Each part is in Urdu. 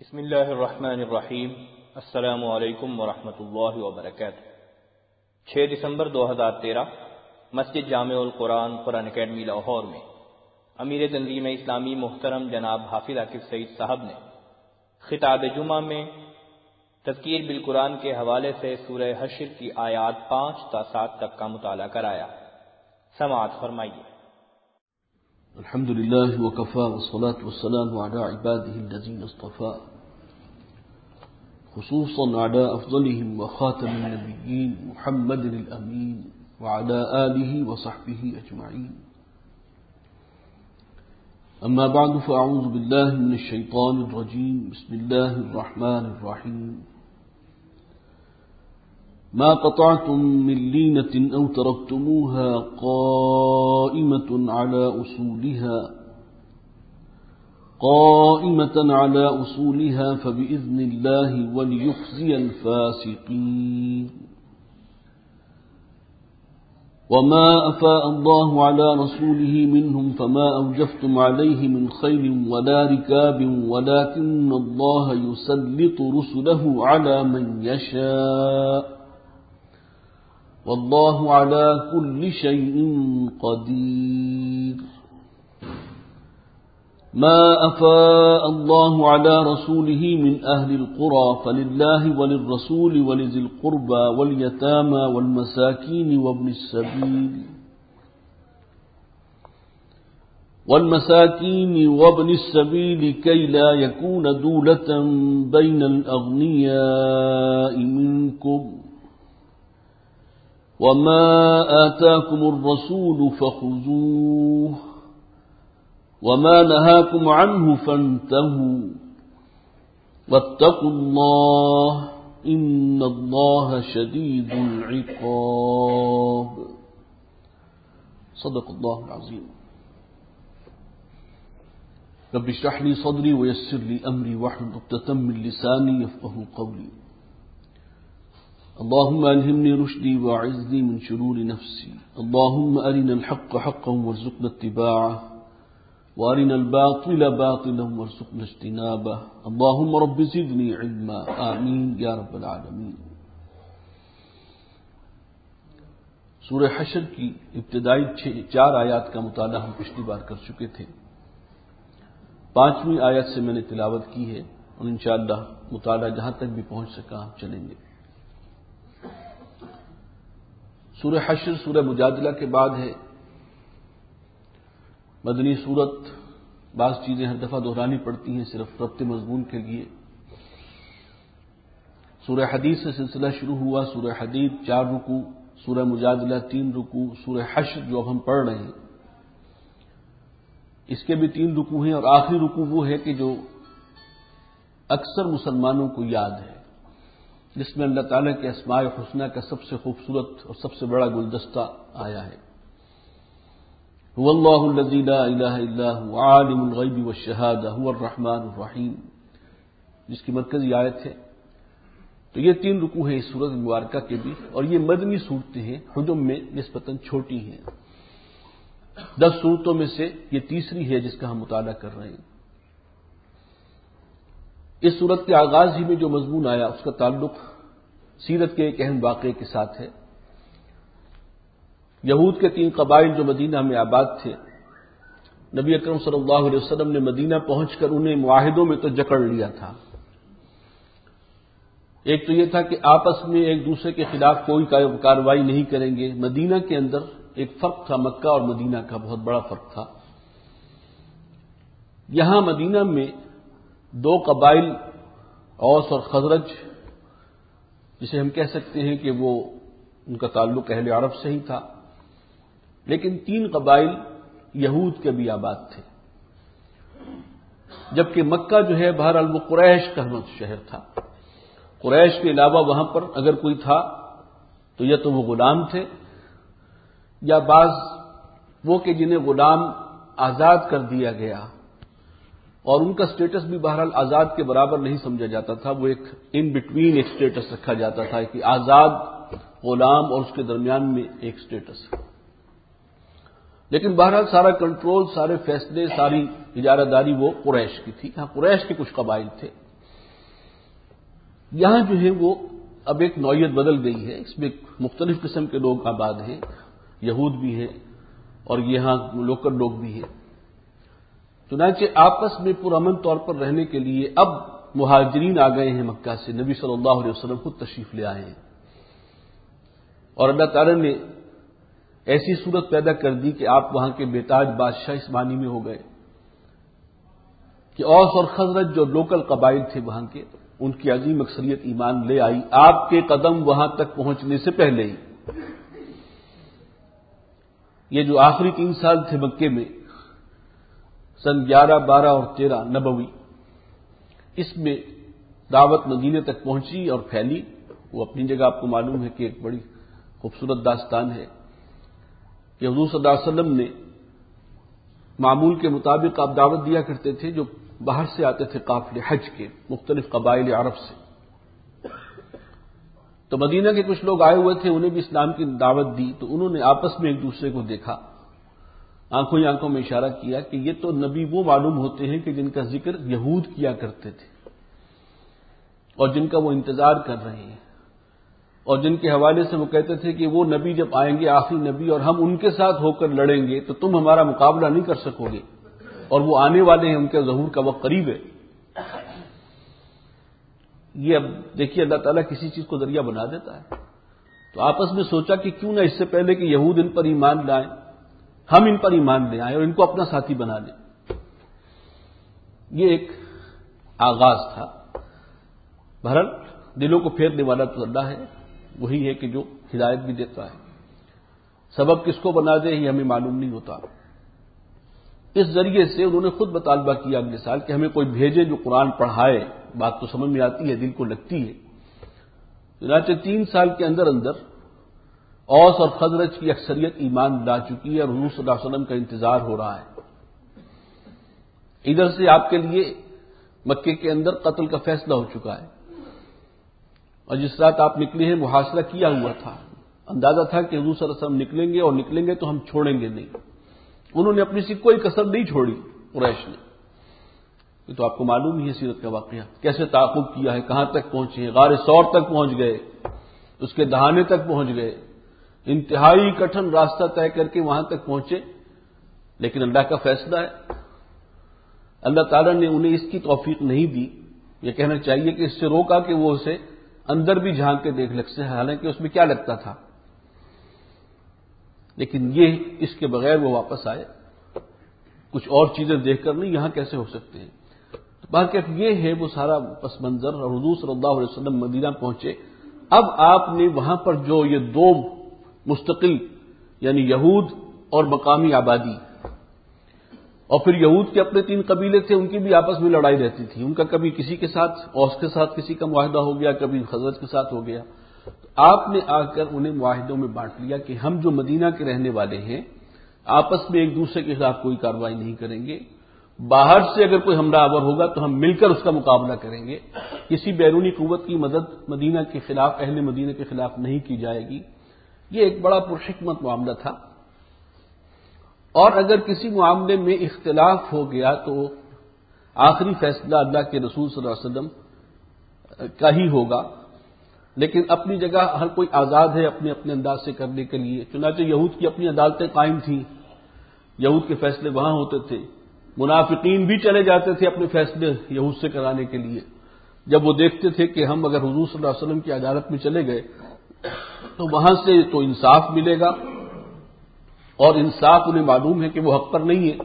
بسم اللہ الرحمن الرحیم۔ السلام علیکم ورحمۃ اللہ وبرکاتہ۔ 6 دسمبر 2013 مسجد جامع القرآن قرآن اکیڈمی لاہور میں امیر تنظیم اسلامی محترم جناب حافظ عاکف سعید صاحب نے خطاب جمعہ میں تذکیر بالقرآن کے حوالے سے سورہ حشر کی آیات 5 تا 7 تک کا مطالعہ کرایا۔ سماعت فرمائیے۔ الحمد لله وكفى والصلاة والسلام على عباده الذين اصطفى، خصوصا على أفضلهم وخاتم النبيين محمد الأمين وعلى آله وصحبه أجمعين. أما بعد فأعوذ بالله من الشيطان الرجيم. بسم الله الرحمن الرحيم. ما قطعتم من لينة أو تركتموها قائمة على أصولها فبإذن الله وليخزي الفاسقين. وما أفاء الله على رسوله منهم فما أوجفتم عليه من خيل ولا ركاب ولكن الله يسلط رسله على من يشاء والله على كل شيء قدير. ما أفاء الله على رسوله من أهل القرى فلله وللرسول ولذي القربى واليتامى والمساكين وابن السبيل كي لا يكون دولة بين الأغنياء منكم. وما آتاكم الرسول فخذوه وما نهاكم عنه فانتهوا واتقوا الله إن الله شديد العقاب. صدق الله العظيم. رب اشرح لي صدري ويسر لي أمري واحلل عقدة من لساني يفقهوا قولي. اللهم ألهمني رشدي وأعذني من شرور نفسي. اللهم أرنا الحق حقا وارزقنا اتباعه وأرنا الباطل باطلا وارزقنا اجتنابه. اللهم رب زدني علما. آمين یا رب العالمین. سورہ حشر کی ابتدائی 4 آیات کا مطالعہ ہم پچھلی بار کر چکے تھے. 5ویں آیت سے میں نے تلاوت کی ہے اور انشاءاللہ مطالعہ جہاں تک بھی پہنچ سکا ہم چلیں گے. سورہ حشر سورہ مجادلہ کے بعد ہے. مدنی صورت، بعض چیزیں ہر دفعہ دہرانی پڑتی ہیں صرف ربط مضمون کے لیے. سورہ حدید سے سلسلہ شروع ہوا. سورہ حدید 4 رکوع، سورہ مجادلہ 3 رکوع، سورہ حشر جو اب ہم پڑھ رہے ہیں اس کے بھی 3 رکوع ہیں، اور آخری رکوع وہ ہے کہ جو اکثر مسلمانوں کو یاد ہے، جس میں اللہ تعالیٰ کے اسماء حسنہ کا سب سے خوبصورت اور سب سے بڑا گلدستہ آیا ہے. هو اللہ الذی لا الہ الا هو عالم الغیب والشہادہ هو الرحمن الرحیم، جس کی مرکزی آیت ہے. تو یہ 3 رکوع ہیں اس سورۃ مبارکہ کے بھی، اور یہ مدنی صورتیں ہیں، حجم میں نسبتاً چھوٹی ہیں. 10 صورتوں میں سے یہ تیسری ہے جس کا ہم مطالعہ کر رہے ہیں. اس سورت کے آغاز ہی میں جو مضمون آیا اس کا تعلق سیرت کے ایک اہم واقعے کے ساتھ ہے. یہود کے 3 قبائل جو مدینہ میں آباد تھے، نبی اکرم صلی اللہ علیہ وسلم نے مدینہ پہنچ کر انہیں معاہدوں میں تو جکڑ لیا تھا. ایک تو یہ تھا کہ آپس میں ایک دوسرے کے خلاف کوئی کارروائی نہیں کریں گے. مدینہ کے اندر ایک فرق تھا، مکہ اور مدینہ کا بہت بڑا فرق تھا. یہاں مدینہ میں 2 قبائل، اوس اور خزرج، جسے ہم کہہ سکتے ہیں کہ وہ ان کا تعلق اہل عرب سے ہی تھا، لیکن 3 قبائل یہود کے بھی آباد تھے. جبکہ مکہ جو ہے بہرحال وہ قریش کا شہر تھا. قریش کے علاوہ وہاں پر اگر کوئی تھا تو یا تو وہ غلام تھے، یا بعض وہ کہ جنہیں غلام آزاد کر دیا گیا، اور ان کا سٹیٹس بھی بہرحال آزاد کے برابر نہیں سمجھا جاتا تھا. وہ ایک ان بٹوین ایک سٹیٹس رکھا جاتا تھا کہ آزاد غلام اور اس کے درمیان میں ایک سٹیٹس. لیکن بہرحال سارا کنٹرول، سارے فیصلے، ساری اجارہ داری وہ قریش کی تھی. ہاں قریش کے کچھ قبائل تھے یہاں جو ہے وہ اب ایک نوعیت بدل گئی ہے، اس میں مختلف قسم کے لوگ آباد ہیں، یہود بھی ہیں اور یہاں لوکل لوگ بھی ہیں۔ چنانچہ آپس میں پرامن طور پر رہنے کے لیے اب مہاجرین آ گئے ہیں مکہ سے، نبی صلی اللہ علیہ وسلم خود تشریف لے آئے ہیں، اور اللہ تعالی نے ایسی صورت پیدا کر دی کہ آپ وہاں کے بیتاج بادشاہ اس معنی میں ہو گئے کہ اوس اور خزرج جو لوکل قبائل تھے وہاں کے، ان کی عظیم اکثریت ایمان لے آئی آپ کے قدم وہاں تک پہنچنے سے پہلے ہی۔ یہ جو آخری 3 سال تھے مکے میں، سن 11، 12 اور 13 نبوی، اس میں دعوت مدینے تک پہنچی اور پھیلی۔ وہ اپنی جگہ آپ کو معلوم ہے کہ ایک بڑی خوبصورت داستان ہے کہ حضور صلی اللہ علیہ وسلم نے معمول کے مطابق آپ دعوت دیا کرتے تھے جو باہر سے آتے تھے قافلے حج کے، مختلف قبائل عرب سے، تو مدینہ کے کچھ لوگ آئے ہوئے تھے، انہیں بھی اسلام کی دعوت دی، تو انہوں نے آپس میں ایک دوسرے کو دیکھا، آنکھوں ہی آنکھوں میں اشارہ کیا کہ یہ تو نبی وہ معلوم ہوتے ہیں کہ جن کا ذکر یہود کیا کرتے تھے اور جن کا وہ انتظار کر رہے ہیں، اور جن کے حوالے سے وہ کہتے تھے کہ وہ نبی جب آئیں گے آخری نبی اور ہم ان کے ساتھ ہو کر لڑیں گے تو تم ہمارا مقابلہ نہیں کر سکو گے، اور وہ آنے والے ہیں، ان کے ظہور کا وقت قریب ہے۔ یہ اب دیکھیے اللہ تعالیٰ کسی چیز کو ذریعہ بنا دیتا ہے، تو آپس میں سوچا کہ کیوں نہ اس سے پہلے کہ یہود ان پر ایمان لائیں، ہم ان پر ایمان لے آئیں اور ان کو اپنا ساتھی بنا لیں۔ یہ ایک آغاز تھا۔ بہرحال دلوں کو پھیرنے والا تو اللہ ہے، وہی ہے کہ جو ہدایت بھی دیتا ہے، سبب کس کو بنا دے یہ ہمیں معلوم نہیں ہوتا۔ اس ذریعے سے انہوں نے خود مطالبہ کیا اگلے سال کہ ہمیں کوئی بھیجے جو قرآن پڑھائے، بات تو سمجھ میں آتی ہے، دل کو لگتی ہے۔ چنانچہ 3 سال کے اندر اندر اوس اور خزرج کی اکثریت ایمان لا چکی ہے اور حضور صلی اللہ علیہ وسلم کا انتظار ہو رہا ہے۔ ادھر سے آپ کے لیے مکے کے اندر قتل کا فیصلہ ہو چکا ہے، اور جس رات آپ نکلے ہیں محاصرہ کیا ہوا تھا، اندازہ تھا کہ حضور صلی اللہ علیہ وسلم نکلیں گے اور نکلیں گے تو ہم چھوڑیں گے نہیں۔ انہوں نے اپنی سی کوئی کسر نہیں چھوڑی قریش نے، یہ تو آپ کو معلوم ہی ہے سیرت کا واقعہ، کیسے تعاقب کیا ہے، کہاں تک پہنچے ہیں، غار ثور تک پہنچ گئے، اس کے دہانے تک پہنچ گئے، انتہائی کٹھن راستہ طے کر کے وہاں تک پہنچے، لیکن اللہ کا فیصلہ ہے، اللہ تعالیٰ نے انہیں اس کی توفیق نہیں دی، یہ کہنا چاہیے کہ اس سے روکا کہ وہ اسے اندر بھی جھانک کے دیکھ لکھتے، حالانکہ اس میں کیا لگتا تھا، لیکن یہ اس کے بغیر وہ واپس آئے، کچھ اور چیزیں دیکھ کر نہیں، یہاں کیسے ہو سکتے ہیں۔ تو باقی یہ ہے وہ سارا پس منظر، اور حضور صلی اللہ علیہ وسلم مدینہ پہنچے۔ اب آپ نے وہاں پر جو یہ 2 مستقل یعنی یہود اور مقامی آبادی، اور پھر یہود کے اپنے 3 قبیلے تھے، ان کی بھی آپس میں لڑائی رہتی تھی، ان کا کبھی کسی کے ساتھ، اوس کے ساتھ کسی کا معاہدہ ہو گیا، کبھی خزرج کے ساتھ ہو گیا، تو آپ نے آ کر انہیں معاہدوں میں بانٹ لیا کہ ہم جو مدینہ کے رہنے والے ہیں آپس میں ایک دوسرے کے خلاف کوئی کارروائی نہیں کریں گے، باہر سے اگر کوئی حملہ آور ہوگا تو ہم مل کر اس کا مقابلہ کریں گے، کسی بیرونی قوت کی مدد مدینہ کے خلاف، اہل مدینہ کے خلاف نہیں کی جائے گی۔ یہ ایک بڑا پرحکمت معاملہ تھا، اور اگر کسی معاملے میں اختلاف ہو گیا تو آخری فیصلہ اللہ کے رسول صلی اللہ علیہ وسلم کا ہی ہوگا، لیکن اپنی جگہ ہر کوئی آزاد ہے اپنے اپنے انداز سے کرنے کے لیے۔ چنانچہ یہود کی اپنی عدالتیں قائم تھیں، یہود کے فیصلے وہاں ہوتے تھے، منافقین بھی چلے جاتے تھے اپنے فیصلے یہود سے کرانے کے لیے، جب وہ دیکھتے تھے کہ ہم اگر حضور صلی اللہ علیہ وسلم کی عدالت میں چلے گئے تو وہاں سے تو انصاف ملے گا، اور انصاف انہیں معلوم ہے کہ وہ حق پر نہیں ہے،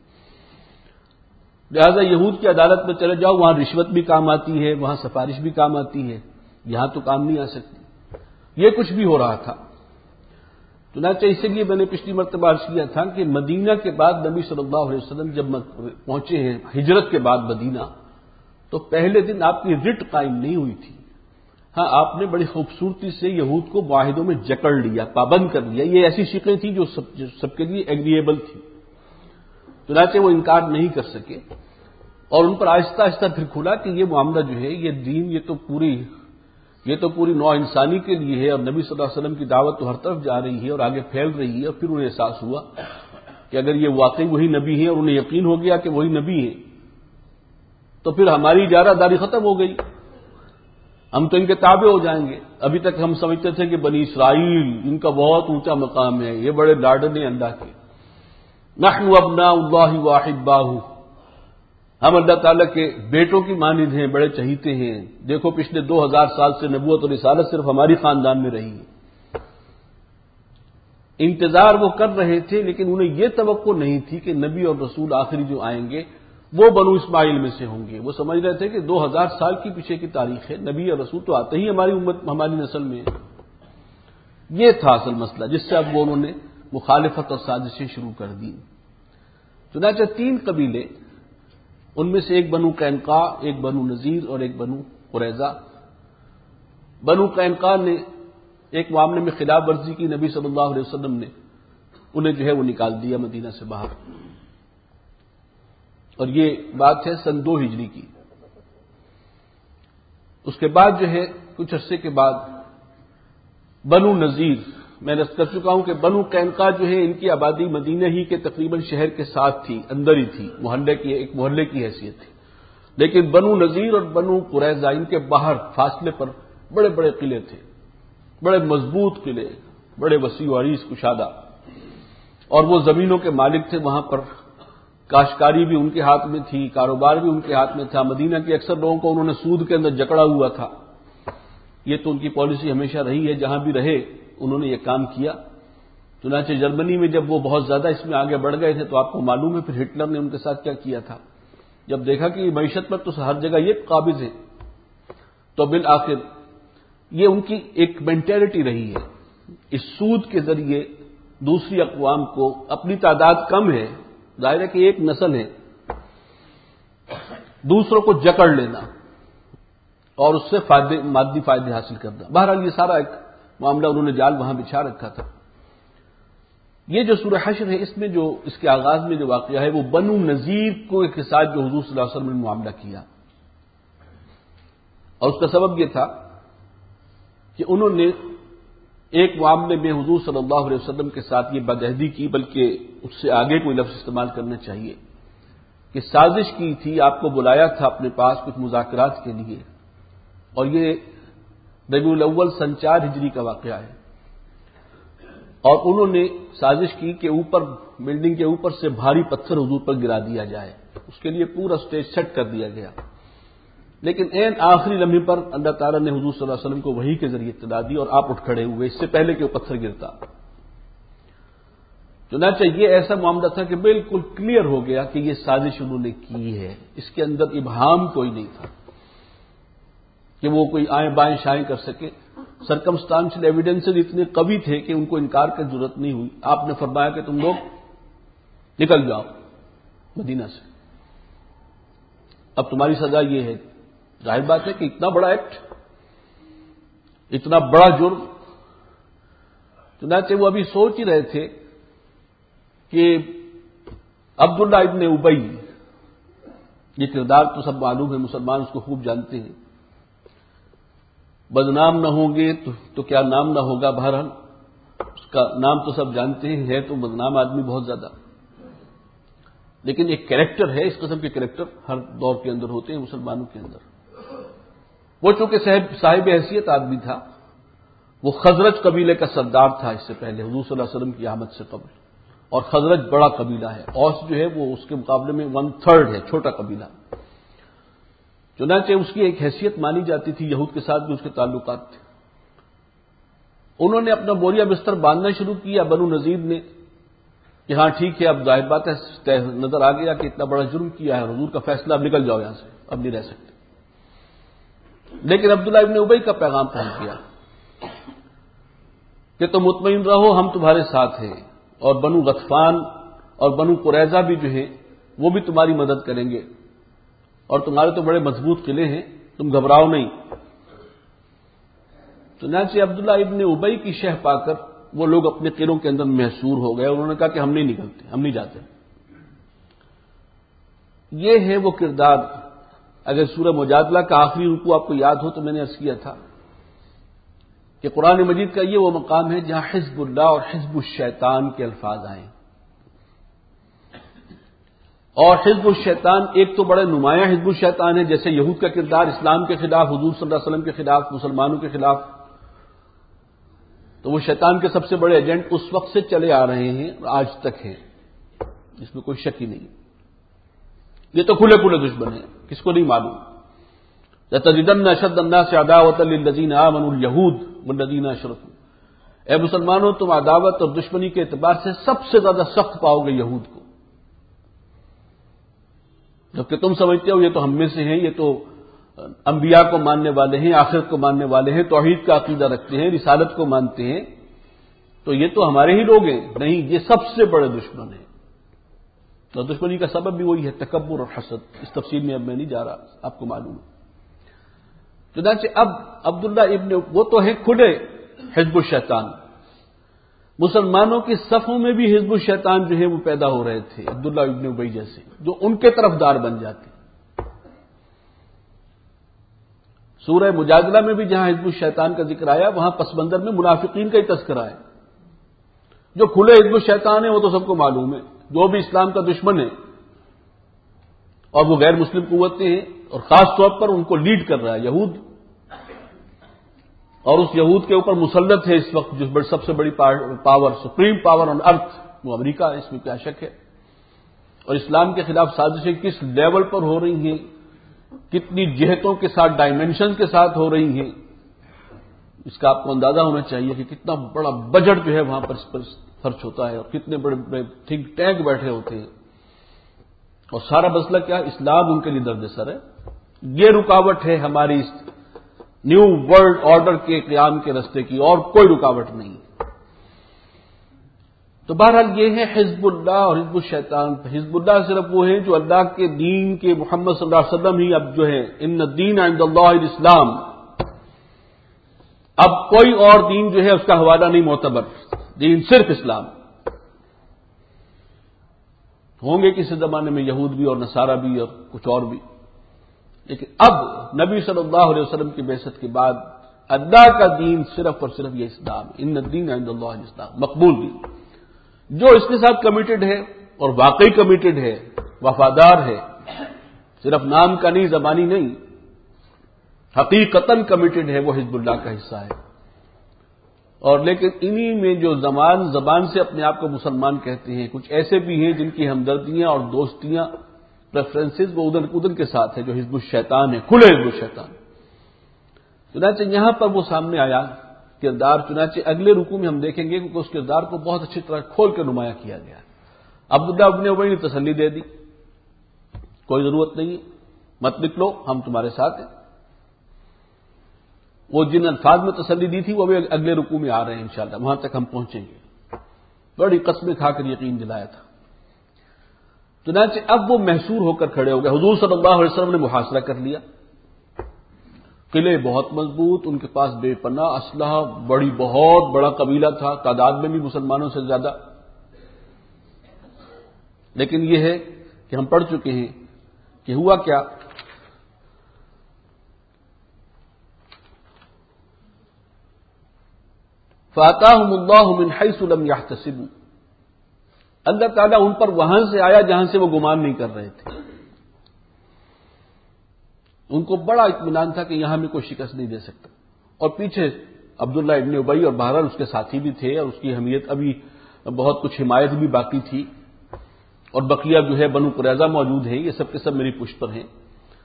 لہذا یہود کی عدالت میں چلے جاؤ، وہاں رشوت بھی کام آتی ہے، وہاں سفارش بھی کام آتی ہے، یہاں تو کام نہیں آ سکتی۔ یہ کچھ بھی ہو رہا تھا۔ چنانچہ اسی لیے میں نے پچھلی مرتبہ عرض کیا تھا کہ مدینہ کے بعد نبی صلی اللہ علیہ وسلم جب پہنچے ہیں ہجرت کے بعد مدینہ، تو پہلے دن آپ کی رٹ قائم نہیں ہوئی تھی، ہاں آپ نے بڑی خوبصورتی سے یہود کو معاہدوں میں جکڑ لیا، پابند کر لیا، یہ ایسی شقیں تھیں جو سب کے لیے ایگریبل تھی، چنانچہ وہ انکار نہیں کر سکے، اور ان پر آہستہ آہستہ پھر کھلا کہ یہ معاملہ جو ہے، یہ دین، یہ تو پوری نوع انسانی کے لیے ہے، اور نبی صلی اللہ علیہ وسلم کی دعوت تو ہر طرف جا رہی ہے اور آگے پھیل رہی ہے، اور پھر انہیں احساس ہوا کہ اگر یہ واقعی وہی نبی ہے اور انہیں یقین ہو گیا کہ وہی نبی ہے تو پھر ہماری اجارہ داری ختم ہو گئی، ہم تو ان کے تابع ہو جائیں گے. ابھی تک ہم سمجھتے تھے کہ بنی اسرائیل ان کا بہت اونچا مقام ہے، یہ بڑے ڈاڈنے اللہ کے. نحن ابناء اللہ واحباہ، ہم اللہ تعالیٰ کے بیٹوں کی مانند ہیں، بڑے چہیتے ہیں. دیکھو پچھلے 2000 سال سے نبوت اور رسالت صرف ہماری خاندان میں رہی ہے. انتظار وہ کر رہے تھے، لیکن انہیں یہ توقع نہیں تھی کہ نبی اور رسول آخری جو آئیں گے وہ بنو اسماعیل میں سے ہوں گے. وہ سمجھ رہے تھے کہ 2000 سال کی پیچھے کی تاریخ ہے، نبی اور رسول تو آتے ہی ہماری امت ہماری نسل میں ہے. یہ تھا اصل مسئلہ جس سے اب وہ انہوں نے مخالفت اور سازشیں شروع کر دی. چنانچہ 3 قبیلے، ان میں سے ایک بنو قینقاع، ایک بنو نذیر اور ایک بنو قریظہ. بنو قینقاع نے ایک معاملے میں خلاف ورزی کی، نبی صلی اللہ علیہ وسلم نے انہیں جو ہے وہ نکال دیا مدینہ سے باہر. اور یہ بات ہے سن 2 ہجری کی. اس کے بعد جو ہے کچھ عرصے کے بعد بنو نذیر، میں نے کر چکا ہوں کہ بنو قینقاع جو ہے ان کی آبادی مدینہ ہی کے تقریباً شہر کے ساتھ تھی، اندر ہی تھی، ایک محلے کی حیثیت تھی. لیکن بنو نذیر اور بنو قریظہ ان کے باہر فاصلے پر بڑے بڑے قلعے تھے، بڑے مضبوط قلعے، بڑے وسیع و عریض کشادہ. اور وہ زمینوں کے مالک تھے. وہاں پر کاشتکاری بھی ان کے ہاتھ میں تھی، کاروبار بھی ان کے ہاتھ میں تھا. مدینہ کے اکثر لوگوں کو انہوں نے سود کے اندر جکڑا ہوا تھا. یہ تو ان کی پالیسی ہمیشہ رہی ہے، جہاں بھی رہے انہوں نے یہ کام کیا. چنانچہ جرمنی میں جب وہ بہت زیادہ اس میں آگے بڑھ گئے تھے تو آپ کو معلوم ہے پھر ہٹلر نے ان کے ساتھ کیا کیا تھا. جب دیکھا کہ معیشت پر تو ہر جگہ یہ قابض ہے، تو بالآخر یہ ان کی ایک مینٹلٹی رہی ہے. اس سود کے ذریعے دوسری اقوام کو، اپنی تعداد کم ہے، ظاہر ہے کہ ایک نسل ہے، دوسروں کو جکڑ لینا اور اس سے مادی فائدے حاصل کرنا. بہرحال یہ سارا ایک معاملہ انہوں نے جال وہاں بچھا رکھا تھا. یہ جو سورہ حشر ہے، اس میں جو اس کے آغاز میں جو واقعہ ہے وہ بنو نذیر کو کے ساتھ جو حضور صلی اللہ علیہ وسلم نے معاملہ کیا. اور اس کا سبب یہ تھا کہ انہوں نے ایک معاملے میں حضور صلی اللہ علیہ وسلم کے ساتھ یہ بدعہدی کی، بلکہ اس سے آگے کوئی لفظ استعمال کرنا چاہیے، کہ سازش کی تھی. آپ کو بلایا تھا اپنے پاس کچھ مذاکرات کے لیے. اور یہ ربیع الاول سن 4 ہجری کا واقعہ ہے. اور انہوں نے سازش کی کہ اوپر بلڈنگ کے اوپر سے بھاری پتھر حضور پر گرا دیا جائے. اس کے لیے پورا سٹیج سیٹ کر دیا گیا. لیکن عین آخری لمحے پر اللہ تعالیٰ نے حضور صلی اللہ علیہ وسلم کو وحی کے ذریعے اطلاع دی اور آپ اٹھ کھڑے ہوئے اس سے پہلے کہ وہ پتھر گرتا. چنانچہ یہ ایسا معاملہ تھا کہ بالکل کلیئر ہو گیا کہ یہ سازش انہوں نے کی ہے. اس کے اندر ابہام کوئی نہیں تھا کہ وہ کوئی آئیں بائیں شائیں کر سکے. سرکمسٹانشل ایویڈنسز اتنے قوی تھے کہ ان کو انکار کی ضرورت نہیں ہوئی. آپ نے فرمایا کہ تم لوگ نکل جاؤ مدینہ سے، اب تمہاری سزا یہ ہے. ظاہر بات ہے کہ اتنا بڑا ایکٹ، اتنا بڑا جرم. چنانچہ وہ ابھی سوچ ہی رہے تھے کہ عبداللہ ابن ابی، یہ کردار تو سب معلوم ہے، مسلمان اس کو خوب جانتے ہیں. بدنام نہ ہوں گے تو کیا نام نہ ہوگا. بہرحال اس کا نام تو سب جانتے ہیں، ہے تو بدنام آدمی بہت زیادہ، لیکن ایک کریکٹر ہے. اس قسم کے کریکٹر ہر دور کے اندر ہوتے ہیں مسلمانوں کے اندر. وہ چونکہ صاحب حیثیت آدمی تھا، وہ خزرج قبیلے کا سردار تھا اس سے پہلے حضور صلی اللہ علیہ وسلم کی آمد سے قبل. اور خزرج بڑا قبیلہ ہے، اوس جو ہے وہ اس کے مقابلے میں 1/3 ہے، چھوٹا قبیلہ. چنانچہ اس کی ایک حیثیت مانی جاتی تھی، یہود کے ساتھ بھی اس کے تعلقات تھے. انہوں نے اپنا بوریا بستر باندھنا شروع کیا. بنو نذیر نے کہ ہاں ٹھیک ہے، اب ظاہر بات ہے نظر آ گیا کہ اتنا بڑا جرم کیا ہے، حضور کا فیصلہ، اب نکل جاؤ یہاں سے، اب نہیں رہ سکتے. لیکن عبداللہ ابن ابی کا پیغام پہنچ گیا کہ تم مطمئن رہو، ہم تمہارے ساتھ ہیں. اور بنو غطفان اور بنو قریظہ بھی جو ہیں وہ بھی تمہاری مدد کریں گے، اور تمہارے تو بڑے مضبوط قلعے ہیں، تم گھبراؤ نہیں. چنانچہ عبداللہ ابن ابی کی شہ پا کر وہ لوگ اپنے قلعوں کے اندر محصور ہو گئے. انہوں نے کہا کہ ہم نہیں نکلتے، ہم نہیں جاتے. یہ ہے وہ کردار. اگر سورہ مجادلہ کا آخری رکوع آپ کو یاد ہو تو میں نے عرض کیا تھا کہ قرآن مجید کا یہ وہ مقام ہے جہاں حزب اللہ اور حزب الشیطان کے الفاظ آئیں. اور حزب الشیطان ایک تو بڑے نمایاں حزب الشیطان ہے، جیسے یہود کا کردار اسلام کے خلاف، حضور صلی اللہ علیہ وسلم کے خلاف، مسلمانوں کے خلاف، تو وہ شیطان کے سب سے بڑے ایجنٹ اس وقت سے چلے آ رہے ہیں اور آج تک ہیں، اس میں کوئی شک ہی نہیں۔ یہ تو کھلے کھلے دشمن ہیں، کس کو نہیں معلوم۔ لَتَجِدَنَّ أَشَدَّ النَّاسِ عَدَاوَةً لِلَّذِينَ آمَنُوا الْيَهُودُ وَالَّذِينَ أَشْرَكُوا، اے مسلمانوں تم عداوت اور دشمنی کے اعتبار سے سب سے زیادہ سخت پاؤ گے یہود کو، جبکہ تم سمجھتے ہو یہ تو ہم میں سے ہیں، یہ تو انبیاء کو ماننے والے ہیں، آخرت کو ماننے والے ہیں، توحید کا عقیدہ رکھتے ہیں، رسالت کو مانتے ہیں، تو یہ تو ہمارے ہی لوگ ہیں۔ نہیں، یہ سب سے بڑے دشمن ہیں، اور دشمنی کا سبب بھی وہی ہے، تکبر اور حسد۔ اس تفصیل میں اب میں نہیں جا رہا، آپ کو معلوم ہے۔ چنانچہ اب عبداللہ ابن، وہ تو ہے کھلے حزب الشیطان، مسلمانوں کی صفوں میں بھی حزب الشیطان جو ہے وہ پیدا ہو رہے تھے، عبداللہ ابن ابی جیسے، جو ان کے طرفدار بن جاتے۔ سورہ مجادلہ میں بھی جہاں حزب الشیطان کا ذکر آیا وہاں پس منظر میں منافقین کا ہی تذکرہ ہے۔ جو کھلے حزب الشیطان ہیں وہ تو سب کو معلوم ہے، جو بھی اسلام کا دشمن ہے اور وہ غیر مسلم قوتیں ہیں، اور خاص طور پر ان کو لیڈ کر رہا ہے یہود، اور اس یہود کے اوپر مسلط ہے اس وقت جو سب سے بڑی power, supreme power on earth, وہ امریکہ ہے، اس میں کیا شک ہے۔ اور اسلام کے خلاف سازشیں کس لیول پر ہو رہی ہیں، کتنی جہتوں کے ساتھ، ڈائمینشن کے ساتھ ہو رہی ہیں، اس کا آپ کو اندازہ ہونا چاہیے کہ کتنا بڑا بجٹ جو ہے وہاں پر اس پر خرچ ہوتا ہے، اور کتنے بڑے بڑے تھنک ٹینک بیٹھے ہوتے ہیں، اور سارا مسئلہ کیا، اسلام ان کے لیے درد سر ہے۔ یہ رکاوٹ ہے ہماری اس نیو ورلڈ آرڈر کے قیام کے راستے کی، اور کوئی رکاوٹ نہیں۔ تو بہرحال یہ ہے حزب اللہ اور حزب الشیطان۔ حزب اللہ صرف وہ ہیں جو اللہ کے دین کے، محمد صلی اللہ علیہ وسلم ہی اب جو ہے ان الدین عند اللہ الاسلام، اب کوئی اور دین جو ہے اس کا حوالہ نہیں معتبر، دین صرف اسلام۔ ہوں گے کسی زمانے میں یہود بھی اور نصارہ بھی اور کچھ اور بھی، لیکن اب نبی صلی اللہ علیہ وسلم کی بعثت کے بعد اللہ کا دین صرف اور صرف یہ اسلام، ان الدین عند اللہ الاسلام، مقبول دین۔ جو اس کے ساتھ کمیٹڈ ہے اور واقعی کمیٹڈ ہے، وفادار ہے، صرف نام کا نہیں، زبانی نہیں، حقیقتاً کمیٹڈ ہے، وہ حزب اللہ کا حصہ ہے۔ اور لیکن انہی میں جو زبان سے اپنے آپ کو مسلمان کہتے ہیں، کچھ ایسے بھی ہیں جن کی ہمدردیاں اور دوستیاں، پریفرنسز وہ ادھر کے ساتھ ہے، جو حزب الشیطان ہے، کھلے حزب الشیطان۔ چنانچہ یہاں پر وہ سامنے آیا کردار، چنانچہ اگلے رکوع میں ہم دیکھیں گے کہ اس کردار کو بہت اچھی طرح کھول کے نمایاں کیا گیا ہے۔ عبداللہ ابن ابی نے تسلی دے دی، کوئی ضرورت نہیں ہے، مت نکلو، ہم تمہارے ساتھ ہیں۔ وہ جن الفاظ میں تسلی دی تھی وہ بھی اگلے رکوع میں آ رہے ہیں انشاءاللہ، وہاں تک ہم پہنچیں گے۔ بڑی قسمیں کھا کر یقین دلایا تھا۔ چنانچہ اب وہ محصور ہو کر کھڑے ہو گئے، حضور صلی اللہ علیہ وسلم نے محاصرہ کر لیا، قلعے بہت مضبوط، ان کے پاس بے پناہ اسلحہ، بہت بڑا قبیلہ تھا، تعداد میں بھی مسلمانوں سے زیادہ۔ لیکن یہ ہے کہ ہم پڑھ چکے ہیں کہ ہوا کیا، فَأَتَاهُمُ اللَّهُ مِنْ حَيْثُ لَمْ يَحْتَسِبُوا، اللہ تعالیٰ ان پر وہاں سے آیا جہاں سے وہ گمان نہیں کر رہے تھے۔ ان کو بڑا اطمینان تھا کہ یہاں میں کوئی شکست نہیں دے سکتا، اور پیچھے عبداللہ ابن ابی اور بہرحال اس کے ساتھی بھی تھے، اور اس کی اہمیت ابھی بہت کچھ حمایت بھی باقی تھی، اور بقیہ جو ہے بنو قریظہ موجود ہیں، یہ سب کے سب میری پشت پر ہیں۔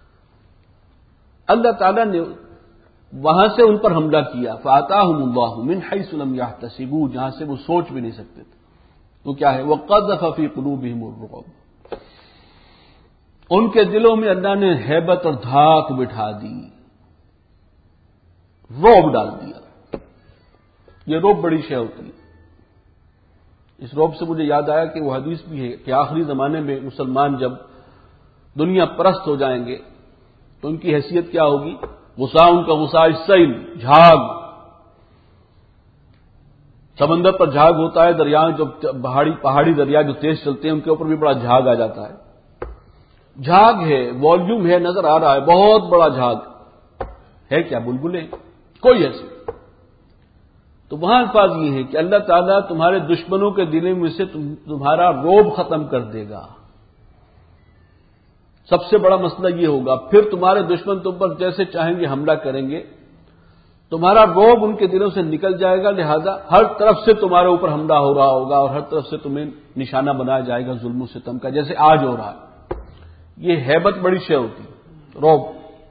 اللہ تعالیٰ نے وہاں سے ان پر حملہ کیا، فَأَتَاهُمُ اللَّهُ مِنْ حَيْثُ لَمْ يَحْتَسِبُوا، جہاں سے وہ سوچ بھی نہیں سکتے تھے۔ تو کیا ہے، وَقَذَفَ فِي قُلُوبِهِمُ الرُّعْبَ، ان کے دلوں میں اللہ نے ہیبت اور دھاک بٹھا دی، رعب ڈال دیا۔ یہ رعب بڑی شے ہوتی ہے۔ اس رعب سے مجھے یاد آیا کہ وہ حدیث بھی ہے کہ آخری زمانے میں مسلمان جب دنیا پرست ہو جائیں گے تو ان کی حیثیت کیا ہوگی، غصہ ان کا غصہ السیل، جھاگ، سمندر پر جھاگ ہوتا ہے، دریا جو پہاڑی دریا جو تیز چلتے ہیں ان کے اوپر بھی بڑا جھاگ آ جاتا ہے۔ جھاگ ہے، والیوم ہے، نظر آ رہا ہے، بہت بڑا جھاگ ہے، کیا بلبلیں، کوئی ایسے۔ تو وہاں الفاظ یہ ہے کہ اللہ تعالیٰ تمہارے دشمنوں کے دلوں میں سے تمہارا رعب ختم کر دے گا، سب سے بڑا مسئلہ یہ ہوگا، پھر تمہارے دشمن تم پر جیسے چاہیں گے حملہ کریں گے، تمہارا رعب ان کے دلوں سے نکل جائے گا، لہذا ہر طرف سے تمہارے اوپر حملہ ہو رہا ہوگا اور ہر طرف سے تمہیں نشانہ بنایا جائے گا ظلم و ستم کا، جیسے آج ہو رہا ہے۔ یہ ہیبت بڑی شے ہوتی، رعب۔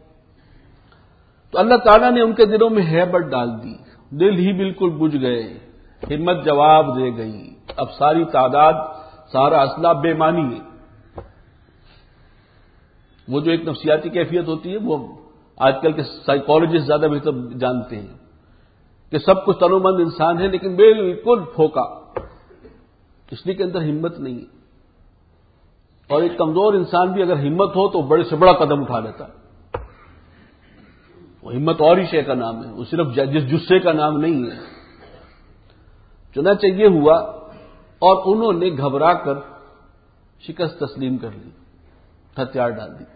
تو اللہ تعالیٰ نے ان کے دلوں میں ہیبت ڈال دی، دل ہی بالکل بجھ گئے، ہمت جواب دے گئی، اب ساری تعداد، سارا اسلحہ بے معنی ہے۔ وہ جو ایک نفسیاتی کیفیت ہوتی ہے، وہ آج کل کے سائیکالوجسٹ زیادہ بہتر جانتے ہیں کہ سب کچھ تنومند انسان ہے لیکن بالکل پھوکا، اس لیے کے اندر ہمت نہیں ہے۔ اور ایک کمزور انسان بھی اگر ہمت ہو تو بڑے سے بڑا قدم اٹھا لیتا ہے۔ وہ ہمت اور ہی شے کا نام ہے، وہ صرف جس جسے کا نام نہیں ہے۔ چنانچہ یہ ہوا اور انہوں نے گھبرا کر شکست تسلیم کر لی، ہتھیار ڈال دی۔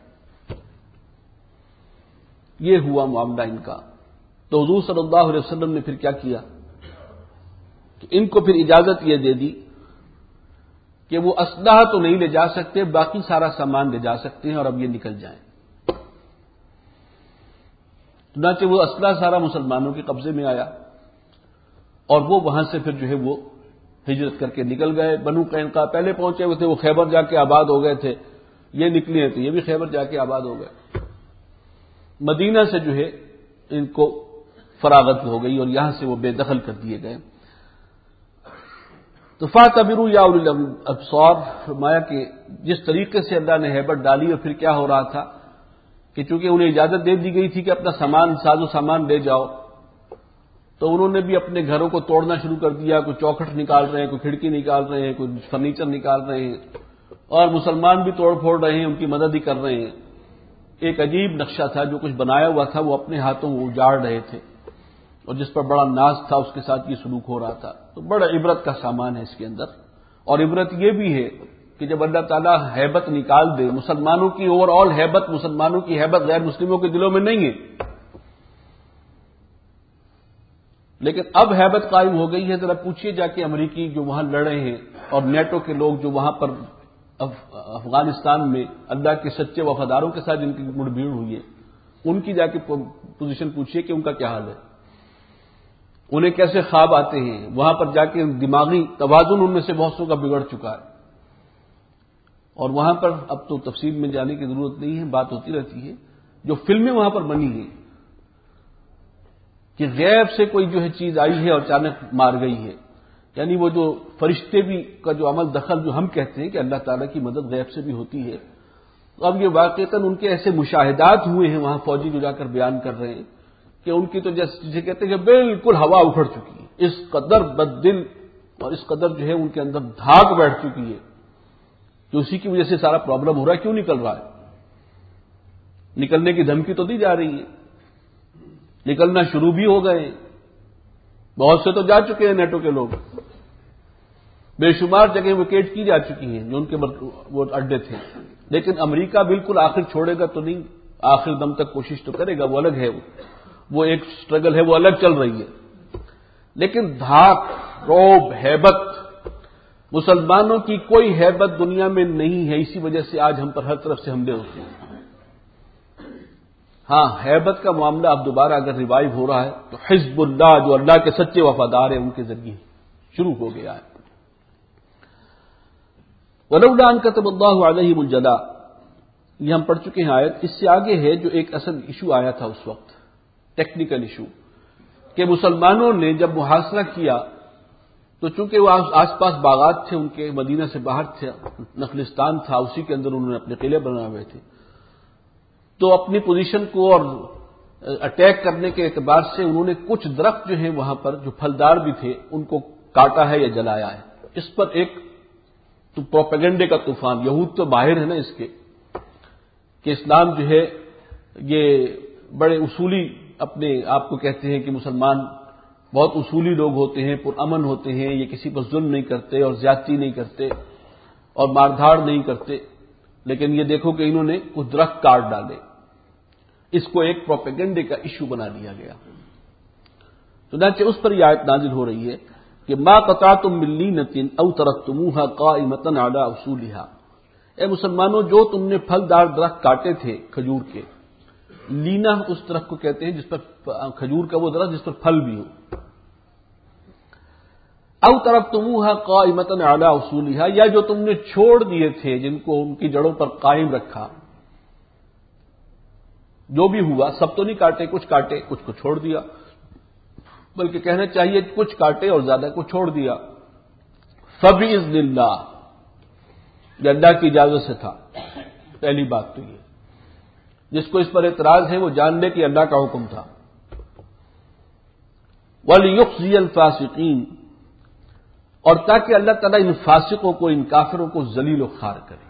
یہ ہوا معاملہ ان کا۔ تو حضور صلی اللہ علیہ وسلم نے پھر کیا کیا کہ ان کو پھر اجازت یہ دے دی کہ وہ اسلحہ تو نہیں لے جا سکتے، باقی سارا سامان لے جا سکتے ہیں اور اب یہ نکل جائیں۔ چنانچہ وہ اسلحہ سارا مسلمانوں کے قبضے میں آیا اور وہ وہاں سے پھر جو ہے وہ ہجرت کر کے نکل گئے۔ بنو قینقاع پہلے پہنچے ہوئے تھے، وہ خیبر جا کے آباد ہو گئے تھے، یہ نکلے ہیں تو یہ بھی خیبر جا کے آباد ہو گئے۔ مدینہ سے جو ہے ان کو فراغت ہو گئی اور یہاں سے وہ بے دخل کر دیے گئے۔ تو فاعتبروا یا اولی الابصار، فرمایا کہ جس طریقے سے اللہ نے ہیبت ڈالی اور پھر کیا ہو رہا تھا کہ چونکہ انہیں اجازت دے دی گئی تھی کہ اپنا سامان، ساز و سامان لے جاؤ، تو انہوں نے بھی اپنے گھروں کو توڑنا شروع کر دیا، کوئی چوکھٹ نکال رہے ہیں، کوئی کھڑکی نکال رہے ہیں، کوئی فرنیچر نکال رہے ہیں، اور مسلمان بھی توڑ پھوڑ رہے ہیں، ان کی مدد ہی کر رہے ہیں۔ ایک عجیب نقشہ تھا، جو کچھ بنایا ہوا تھا وہ اپنے ہاتھوں اجاڑ رہے تھے، اور جس پر بڑا ناز تھا اس کے ساتھ یہ سلوک ہو رہا تھا۔ تو بڑا عبرت کا سامان ہے اس کے اندر، اور عبرت یہ بھی ہے کہ جب اللہ تعالیٰ ہیبت نکال دے، مسلمانوں کی اوور آل ہیبت، مسلمانوں کی ہیبت غیر مسلموں کے دلوں میں نہیں ہے، لیکن اب ہیبت قائم ہو گئی ہے۔ ذرا پوچھیے جا کے امریکی جو وہاں لڑے ہیں اور نیٹو کے لوگ جو وہاں پر افغانستان میں اللہ کے سچے وفاداروں کے ساتھ جن کی مڑ بھیڑ ہوئی ہے، ان کی جا کے پوزیشن پوچھیے کہ ان کا کیا حال ہے، انہیں کیسے خواب آتے ہیں، وہاں پر جا کے دماغی توازن ان میں سے بہت سو کا بگڑ چکا ہے۔ اور وہاں پر اب تو تفصیل میں جانے کی ضرورت نہیں ہے، بات ہوتی رہتی ہے، جو فلمیں وہاں پر بنی ہیں کہ غیب سے کوئی جو ہے چیز آئی ہے اور اچانک مار گئی ہے، یعنی وہ جو فرشتے بھی کا جو عمل دخل جو ہم کہتے ہیں کہ اللہ تعالیٰ کی مدد غیب سے بھی ہوتی ہے، تو اب یہ واقعتاً ان کے ایسے مشاہدات ہوئے ہیں وہاں فوجی جو جا کر بیان کر رہے ہیں کہ ان کی تو جیسے کہتے ہیں کہ بالکل ہوا اکھڑ چکی ہے، اس قدر بد دل اور اس قدر جو ہے ان کے اندر دھاک بیٹھ چکی ہے کہ اسی کی وجہ سے سارا پرابلم ہو رہا ہے۔ کیوں نکل رہا ہے؟ نکلنے کی دھمکی تو دی جا رہی ہے، نکلنا شروع بھی ہو گئے، بہت سے تو جا چکے ہیں، نیٹو کے لوگ بے شمار جگہیں ویکیٹ کی جا چکی ہیں جو ان کے وہ اڈے تھے، لیکن امریکہ بالکل آخر چھوڑے گا تو نہیں، آخر دم تک کوشش تو کرے گا، وہ الگ ہے، وہ ایک سٹرگل ہے، وہ الگ چل رہی ہے، لیکن دھاک، رعب، ہیبت، مسلمانوں کی کوئی ہیبت دنیا میں نہیں ہے، اسی وجہ سے آج ہم پر ہر طرف سے حملے ہوتے ہیں۔ ہاں، ہیبت کا معاملہ اب دوبارہ اگر ریوائیو ہو رہا ہے تو حزب اللہ جو اللہ کے سچے وفادار ہیں ان کے ذریعے شروع ہو گیا ہے۔ وَلَوْلَا أَن كَتَبَ اللَّهُ عَلَيْهِمُ الْجَلَاءَ، یہ ہم پڑھ چکے ہیں آیت، اس سے آگے ہے جو ایک اصل ایشو آیا تھا اس وقت، ٹیکنیکل ایشو، کہ مسلمانوں نے جب محاصرہ کیا تو چونکہ وہ آس پاس باغات تھے ان کے، مدینہ سے باہر تھے، نخلستان تھا، اسی کے اندر انہوں نے اپنے قلعے بنائے ہوئے تھے، تو اپنی پوزیشن کو اور اٹیک کرنے کے اعتبار سے انہوں نے کچھ درخت جو ہیں وہاں پر جو پھلدار بھی تھے ان کو کاٹا ہے یا جلایا ہے۔ اس پر ایک تو پروپیگنڈے کا طوفان، یہود تو باہر ہے نا اس کے کہ اسلام جو ہے یہ بڑے اصولی اپنے آپ کو کہتے ہیں کہ مسلمان بہت اصولی لوگ ہوتے ہیں، پرامن ہوتے ہیں، یہ کسی پر ظلم نہیں کرتے اور زیادتی نہیں کرتے اور مار دھاڑ نہیں کرتے، لیکن یہ دیکھو کہ انہوں نے کچھ درخت کاٹ ڈالے، اس کو ایک پروپیگنڈے کا ایشو بنا دیا گیا۔ چنانچہ اس پر یہ آیت نازل ہو رہی ہے کہ ما قطعتم من لینۃ او ترکتموها قائمۃ علی اصولها، اے مسلمانوں، جو تم نے پھلدار درخت کاٹے تھے کھجور کے، لینا اس درخت کو کہتے ہیں جس پر کھجور کا وہ درخت جس پر پھل بھی ہو، او ترکتموها قائمۃ علی اصولها، یا جو تم نے چھوڑ دیے تھے جن کو ان کی جڑوں پر قائم رکھا، جو بھی ہوا سب تو نہیں کاٹے، کچھ کو چھوڑ دیا، بلکہ کہنا چاہیے کچھ کاٹے اور زیادہ کو چھوڑ دیا، فبإذن اللہ، یہ اللہ کی اجازت سے تھا۔ پہلی بات تو یہ، جس کو اس پر اعتراض ہے وہ جان لے کہ اللہ کا حکم تھا۔ وَلِيُخْزِيَ الْفَاسِقِينَ، اور تاکہ اللہ تعالیٰ ان فاسقوں کو، ان کافروں کو ذلیل و خوار کرے۔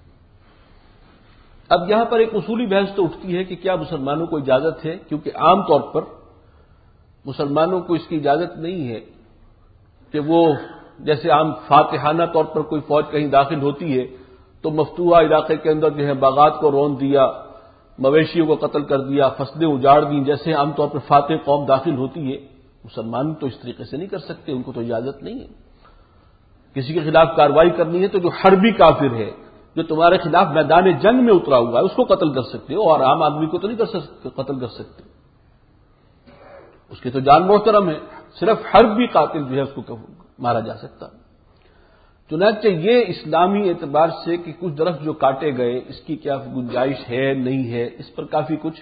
اب یہاں پر ایک اصولی بحث تو اٹھتی ہے کہ کیا مسلمانوں کو اجازت ہے، کیونکہ عام طور پر مسلمانوں کو اس کی اجازت نہیں ہے کہ وہ جیسے عام فاتحانہ طور پر کوئی فوج کہیں داخل ہوتی ہے تو مفتوحہ علاقے کے اندر جو ہے باغات کو رون دیا، مویشیوں کو قتل کر دیا، فصلیں اجاڑ دیں، جیسے عام طور پر فاتح قوم داخل ہوتی ہے، مسلمان تو اس طریقے سے نہیں کر سکتے، ان کو تو اجازت نہیں ہے۔ کسی کے خلاف کارروائی کرنی ہے تو جو حربی کافر ہے، جو تمہارے خلاف میدان جنگ میں اترا ہوا ہے، اس کو قتل کر سکتے ہو، اور عام آدمی کو تو نہیں قتل کر سکتے، اس کی تو جان محترم ہے، صرف حربی قاتل جو ہے اس کو مارا جا سکتا۔ چنانچہ یہ اسلامی اعتبار سے کہ کچھ درخت جو کاٹے گئے اس کی کیا گنجائش ہے نہیں ہے، اس پر کافی کچھ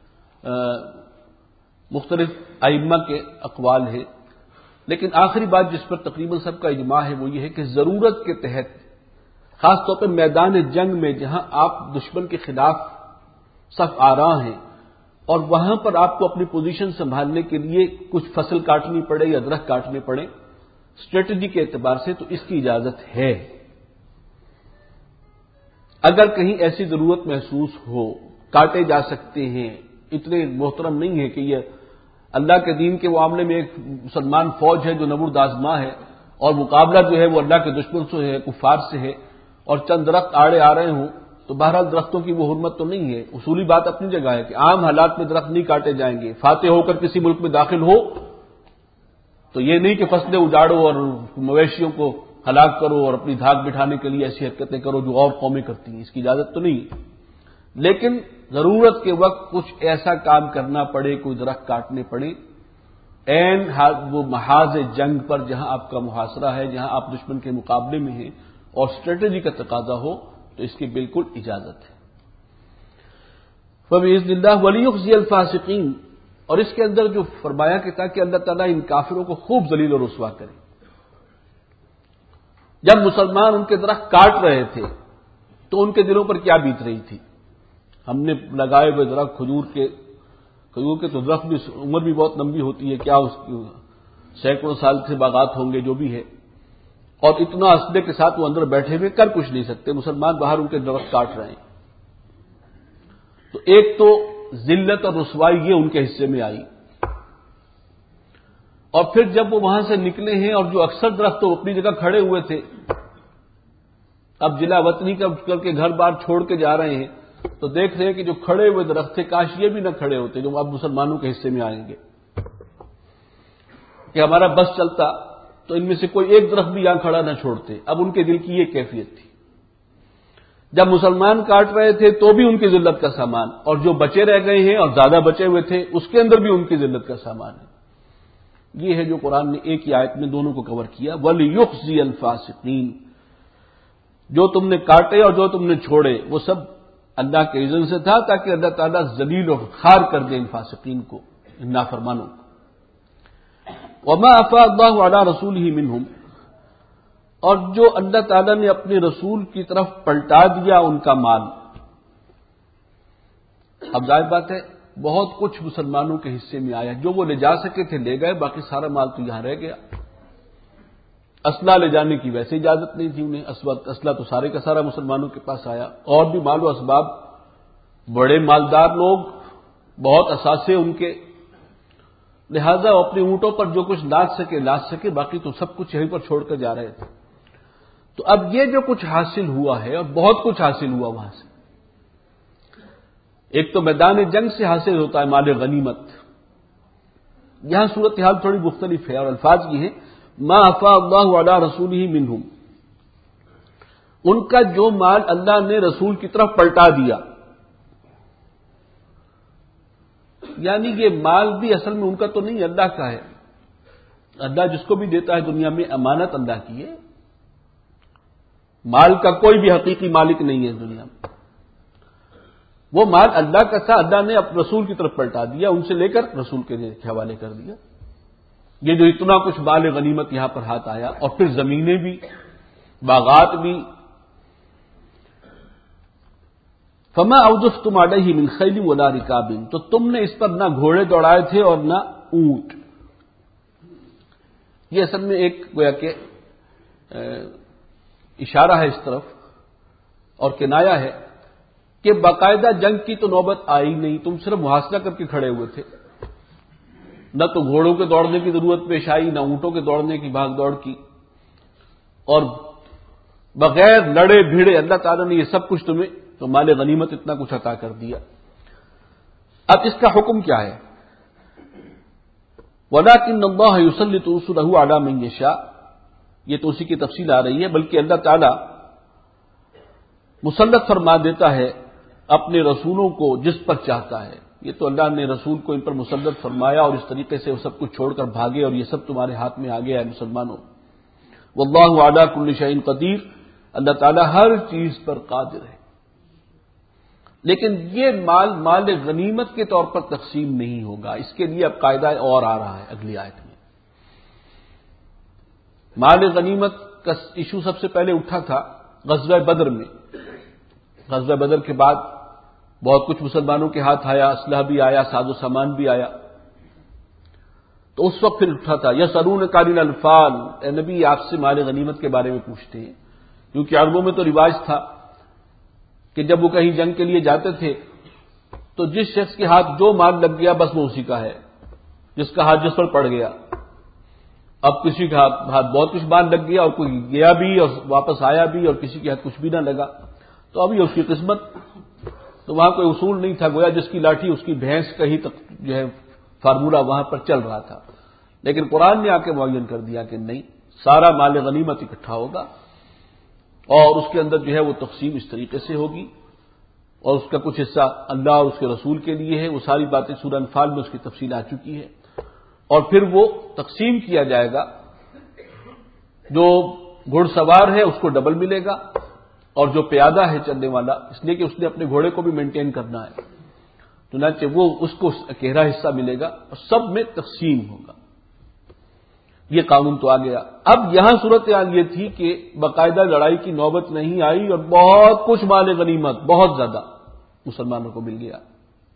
مختلف ائمہ کے اقوال ہیں، لیکن آخری بات جس پر تقریباً سب کا اجماع ہے وہ یہ ہے کہ ضرورت کے تحت، خاص طور پر میدان جنگ میں جہاں آپ دشمن کے خلاف صف آراں ہیں اور وہاں پر آپ کو اپنی پوزیشن سنبھالنے کے لیے کچھ فصل کاٹنی پڑے یا درخت کاٹنے پڑے اسٹریٹجی کے اعتبار سے، تو اس کی اجازت ہے۔ اگر کہیں ایسی ضرورت محسوس ہو، کاٹے جا سکتے ہیں، اتنے محترم نہیں ہے کہ یہ اللہ کے دین کے معاملے میں ایک مسلمان فوج ہے جو نبرد آزما ہے اور مقابلہ جو ہے وہ اللہ کے دشمن سے ہے، کفار سے ہے، اور چند درخت آڑے آ رہے ہوں تو بہرحال درختوں کی وہ حرمت تو نہیں ہے۔ اصولی بات اپنی جگہ ہے کہ عام حالات میں درخت نہیں کاٹے جائیں گے، فاتح ہو کر کسی ملک میں داخل ہو تو یہ نہیں کہ فصلیں اجاڑو اور مویشیوں کو ہلاک کرو اور اپنی دھاک بٹھانے کے لیے ایسی حرکتیں کرو جو اور قومیں کرتی ہیں، اس کی اجازت تو نہیں، لیکن ضرورت کے وقت کچھ ایسا کام کرنا پڑے، کوئی درخت کاٹنے پڑے عین وہ محاذ جنگ پر جہاں آپ کا محاصرہ ہے، جہاں آپ دشمن کے مقابلے میں ہیں اور اسٹریٹجی کا تقاضا ہو تو اس کی بالکل اجازت ہے۔ فَبِإِذْنِ اللَّهِ وَلِيُخْزِيَ الْفَاسِقِينَ، اور اس کے اندر جو فرمایا کہ تاکہ اللہ تعالیٰ ان کافروں کو خوب ذلیل و رسوا کرے۔ جب مسلمان ان کے درخت کاٹ رہے تھے تو ان کے دلوں پر کیا بیت رہی تھی؟ ہم نے لگائے ہوئے درخت کھجور کے تو درخت بھی عمر بھی بہت لمبی ہوتی ہے، کیا اس کی سینکڑوں سال سے باغات ہوں گے جو بھی ہے، اور اتنا اسلحے کے ساتھ وہ اندر بیٹھے ہوئے کر کچھ نہیں سکتے، مسلمان باہر ان کے درخت کاٹ رہے ہیں۔ تو ایک تو ذلت اور رسوائی یہ ان کے حصے میں آئی، اور پھر جب وہ وہاں سے نکلے ہیں اور جو اکثر درخت تو اپنی جگہ کھڑے ہوئے تھے، اب جلا وطنی کر کے گھر بار چھوڑ کے جا رہے ہیں تو دیکھ رہے ہیں کہ جو کھڑے ہوئے درخت تھے کاش یہ بھی نہ کھڑے ہوتے جو اب مسلمانوں کے حصے میں آئیں گے، کہ ہمارا بس چلتا تو ان میں سے کوئی ایک درخت بھی یہاں کھڑا نہ چھوڑتے۔ اب ان کے دل کی یہ کیفیت تھی، جب مسلمان کاٹ رہے تھے تو بھی ان کی ذلت کا سامان، اور جو بچے رہ گئے ہیں اور زیادہ بچے ہوئے تھے اس کے اندر بھی ان کی ذلت کا سامان ہے۔ یہ ہے جو قرآن نے ایک ہی آیت میں دونوں کو کور کیا، وَلِيُخْزِيَ الْفَاسِقِينَ، جو تم نے کاٹے اور جو تم نے چھوڑے وہ سب اللہ کے اذن سے تھا تاکہ اللہ تعالیٰ ذلیل و خوار کر دے ان فاسقین کو، ان نافرمانوں کو۔ وَمَا أَفَاءَ اللَّهُ عَلَىٰ رَسُولِهِ مِنْهُمْ، اور جو اللہ تعالیٰ نے اپنے رسول کی طرف پلٹا دیا ان کا مال۔ اب ظاہر بات ہے بہت کچھ مسلمانوں کے حصے میں آیا، جو وہ لے جا سکے تھے لے گئے، باقی سارا مال تو یہاں رہ گیا۔ اسلحہ لے جانے کی ویسے اجازت نہیں تھی انہیں، اسلحہ تو سارے کا سارا مسلمانوں کے پاس آیا، اور بھی مال و اسباب، بڑے مالدار لوگ، بہت اثاثے ان کے، لہذا اپنے اونٹوں پر جو کچھ لاد سکے، باقی تو سب کچھ یہیں پر چھوڑ کر جا رہے تھے۔ تو اب یہ جو کچھ حاصل ہوا ہے، اور بہت کچھ حاصل ہوا وہاں سے، ایک تو میدان جنگ سے حاصل ہوتا ہے مال غنیمت، یہاں صورتحال تھوڑی مختلف ہے اور الفاظ یہ ہیں ما افاء اللہ علی رسولہ منہم، ان کا جو مال اللہ نے رسول کی طرف پلٹا دیا، یعنی یہ مال بھی اصل میں ان کا تو نہیں، اللہ کا ہے۔ اللہ جس کو بھی دیتا ہے دنیا میں امانت اللہ کی ہے، مال کا کوئی بھی حقیقی مالک نہیں ہے دنیا میں۔ وہ مال اللہ کا تھا، اللہ نے اب رسول کی طرف پلٹا دیا، ان سے لے کر رسول کے حوالے کر دیا۔ یہ جو اتنا کچھ مال غنیمت یہاں پر ہاتھ آیا، اور پھر زمینیں بھی، باغات بھی۔ فما اوجفتم علیہ من خیل ولا رکاب، تو تم نے اس پر نہ گھوڑے دوڑائے تھے اور نہ اونٹ۔ یہ اصل میں ایک گویا کہ اشارہ ہے اس طرف اور کنایا ہے کہ باقاعدہ جنگ کی تو نوبت آئی نہیں، تم صرف محاصرہ کر کے کھڑے ہوئے تھے، نہ تو گھوڑوں کے دوڑنے کی ضرورت پیش آئی، نہ اونٹوں کے دوڑنے کی بھاگ دوڑ کی، اور بغیر لڑے بھیڑے اللہ تعالیٰ نے یہ سب کچھ تمہیں تو مال غنیمت اتنا کچھ عطا کر دیا۔ اب اس کا حکم کیا ہے؟ وَلَٰكِنَّ اللَّهَ يُسَلِّطُ رُسُلَهُ عَلَىٰ مَن يَشَاءُ، یہ تو اسی کی تفصیل آ رہی ہے، بلکہ اللہ تعالیٰ مسلط فرما دیتا ہے اپنے رسولوں کو جس پر چاہتا ہے۔ یہ تو اللہ نے رسول کو ان پر مسلط فرمایا اور اس طریقے سے وہ سب کچھ چھوڑ کر بھاگے، اور یہ سب تمہارے ہاتھ میں آ گیا ہے مسلمانوں۔ وَاللَّهُ عَلَىٰ كُلِّ شَيْءٍ قَدِيرٌ، اللہ تعالیٰ ہر چیز پر قادر ہے۔ لیکن یہ مال غنیمت کے طور پر تقسیم نہیں ہوگا، اس کے لیے اب قاعدہ اور آ رہا ہے اگلی آیت میں۔ مال غنیمت کا ایشو سب سے پہلے اٹھا تھا غزوہ بدر میں۔ غزوہ بدر کے بعد بہت کچھ مسلمانوں کے ہاتھ آیا، اسلحہ بھی آیا، ساز و سامان بھی آیا، تو اس وقت پھر اٹھا تھا یسألونک عن الانفال، اے نبی آپ سے مال غنیمت کے بارے میں پوچھتے ہیں، کیونکہ عربوں میں تو رواج تھا کہ جب وہ کہیں جنگ کے لیے جاتے تھے تو جس شخص کے ہاتھ جو مال لگ گیا بس وہ اسی کا ہے، جس کا ہاتھ جس پر پڑ گیا۔ اب کسی کا ہاتھ بہت کچھ مال لگ گیا اور کوئی گیا بھی اور واپس آیا بھی، اور کسی کے ہاتھ کچھ بھی نہ لگا، تو اب یہ اس کی قسمت۔ تو وہاں کوئی اصول نہیں تھا، گویا جس کی لاٹھی اس کی بھینس کا ہی جو ہے فارمولہ وہاں پر چل رہا تھا۔ لیکن قرآن نے آ کے معین کر دیا کہ نہیں، سارا مال غنیمت اکٹھا ہوگا اور اس کے اندر جو ہے وہ تقسیم اس طریقے سے ہوگی، اور اس کا کچھ حصہ اللہ اور اس کے رسول کے لیے ہے۔ وہ ساری باتیں سورہ انفال میں اس کی تفصیل آ چکی ہے، اور پھر وہ تقسیم کیا جائے گا۔ جو گھڑ سوار ہے اس کو ڈبل ملے گا، اور جو پیادہ ہے چلنے والا، اس لیے کہ اس نے اپنے گھوڑے کو بھی مینٹین کرنا ہے، چنانچہ وہ اس کو اکیرا حصہ ملے گا اور سب میں تقسیم ہوگا۔ یہ قانون تو آ گیا۔ اب یہاں صورتحال یہ تھی کہ باقاعدہ لڑائی کی نوبت نہیں آئی اور بہت کچھ مال غنیمت بہت زیادہ مسلمانوں کو مل گیا۔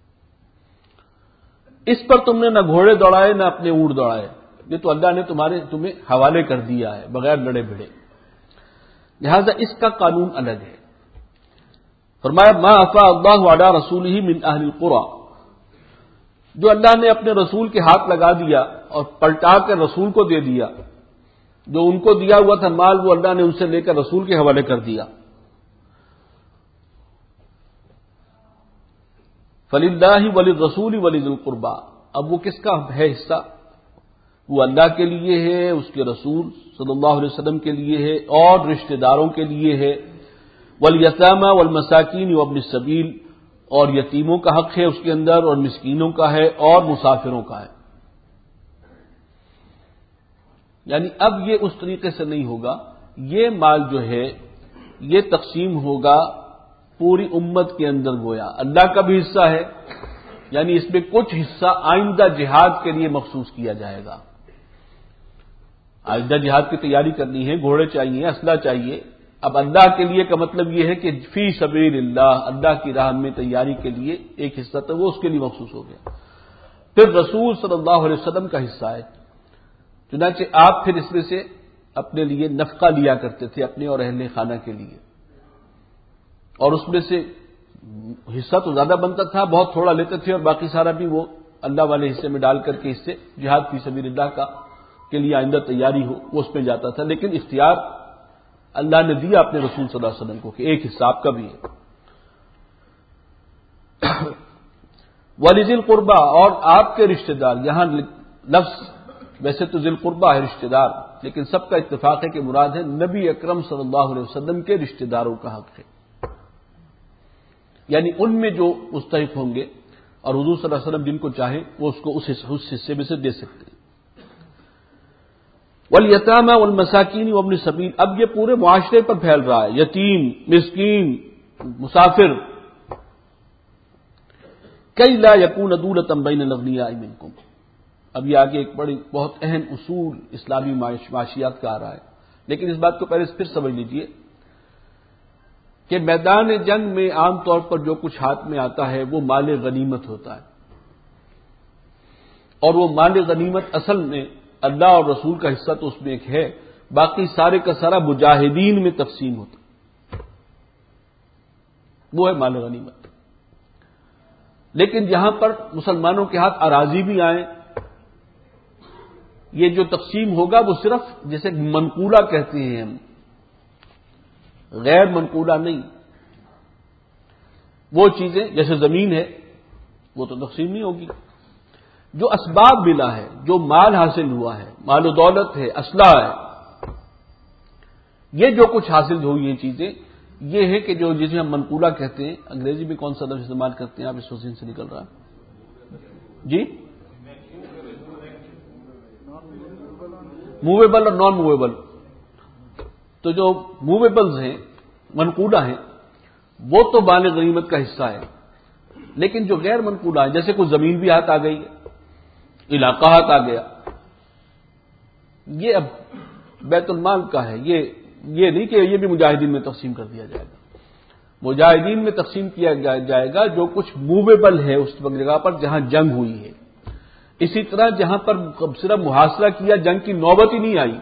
اس پر تم نے نہ گھوڑے دوڑائے نہ اپنے اونٹ دوڑائے، یہ تو اللہ نے تمہیں حوالے کر دیا ہے بغیر لڑے بھڑے، لہذا اس کا قانون الگ ہے۔ فرمایا ما افاء اللہ علی رسولہ من اہل القری، جو اللہ نے اپنے رسول کے ہاتھ لگا دیا اور پلٹا کر رسول کو دے دیا، جو ان کو دیا ہوا تھا مال وہ اللہ نے ان سے لے کر رسول کے حوالے کر دیا۔ فللہ وللرسول ولذی القربى، اب وہ کس کا ہے حصہ؟ وہ اللہ کے لیے ہے، اس کے رسول صلی اللہ علیہ وسلم کے لیے ہے، اور رشتہ داروں کے لیے ہے۔ والیتامى والمساکین وابن السبیل، اور یتیموں کا حق ہے اس کے اندر، اور مسکینوں کا ہے، اور مسافروں کا ہے۔ یعنی اب یہ اس طریقے سے نہیں ہوگا، یہ مال جو ہے یہ تقسیم ہوگا پوری امت کے اندر، گویا اللہ کا بھی حصہ ہے، یعنی اس میں کچھ حصہ آئندہ جہاد کے لیے مخصوص کیا جائے گا۔ آئندہ جہاد کی تیاری کرنی ہے، گھوڑے چاہیے، اسلحہ چاہیے۔ اب اللہ کے لیے کا مطلب یہ ہے کہ فی سبیل اللہ، اللہ کی راہ میں تیاری کے لیے ایک حصہ تو وہ اس کے لیے مخصوص ہو گیا۔ پھر رسول صلی اللہ علیہ وسلم کا حصہ ہے، چنانچہ آپ پھر اس میں سے اپنے لیے نفقہ لیا کرتے تھے اپنے اور اہل خانہ کے لیے، اور اس میں سے حصہ تو زیادہ بنتا تھا، بہت تھوڑا لیتے تھے، اور باقی سارا بھی وہ اللہ والے حصے میں ڈال کر کے اس سے جہاد فی سبیل اللہ کا کے لیے آئندہ تیاری ہو وہ اس میں جاتا تھا۔ لیکن اختیار اللہ نے دیا اپنے رسول صلی اللہ علیہ وسلم کو کہ ایک حصہ آپ کا بھی ہے۔ وَلِذِي الْقُرْبَى، اور آپ کے رشتہ دار، یہاں لفظ ویسے تو ذی القربہ ہے رشتہ دار، لیکن سب کا اتفاق ہے کہ مراد ہے نبی اکرم صلی اللہ علیہ وسلم کے رشتہ داروں کا حق ہے، یعنی ان میں جو مستحق ہوں گے اور حضور صلی اللہ علیہ وسلم جن کو چاہیں وہ اس کو اس حصے میں سے دے سکتے ہیں۔ والیتامى والمساکین وابن السبیل، اب یہ پورے معاشرے پر پھیل رہا ہے، یتیم، مسکین، مسافر، کئی لا یکون دولۃ بین الاغنیاء منکم۔ اب یہ آگے ایک بڑی بہت اہم اصول اسلامی معاشیات کا آ رہا ہے، لیکن اس بات کو پہلے پھر سمجھ لیجئے کہ میدان جنگ میں عام طور پر جو کچھ ہاتھ میں آتا ہے وہ مال غنیمت ہوتا ہے، اور وہ مال غنیمت اصل میں اللہ اور رسول کا حصہ تو اس میں ایک ہے، باقی سارے کا سارا مجاہدین میں تقسیم ہوتا ہے، وہ ہے مال غنیمت۔ لیکن جہاں پر مسلمانوں کے ہاتھ اراضی بھی آئیں، یہ جو تقسیم ہوگا وہ صرف جیسے منقولہ کہتے ہیں ہم، غیر منقولہ نہیں، وہ چیزیں جیسے زمین ہے وہ تو تقسیم نہیں ہوگی، جو اسباب ملا ہے، جو مال حاصل ہوا ہے، مال و دولت ہے، اسلحہ ہے، یہ جو کچھ حاصل ہوئی ہیں چیزیں، یہ ہے کہ جو جسے ہم منقولہ کہتے ہیں۔ انگریزی میں کون سا لفظ استعمال کرتے ہیں آپ؟ اس وسیع سے نکل رہا ہے جی، موویبل اور نان موویبل۔ تو جو موویبلز ہیں، منقولہ ہیں، وہ تو مال غنیمت کا حصہ ہے، لیکن جو غیر منقولہ ہیں جیسے کوئی زمین بھی ہاتھ آ گئی، علاقہ ہاتھ آ گیا، یہ اب بیت المال کا ہے، یہ نہیں کہ یہ بھی مجاہدین میں تقسیم کر دیا جائے گا، مجاہدین میں تقسیم کیا جائے گا جو کچھ موویبل ہے اس جگہ پر جہاں جنگ ہوئی ہے۔ اسی طرح جہاں پر صرف محاصرہ کیا، جنگ کی نوبت ہی نہیں آئی،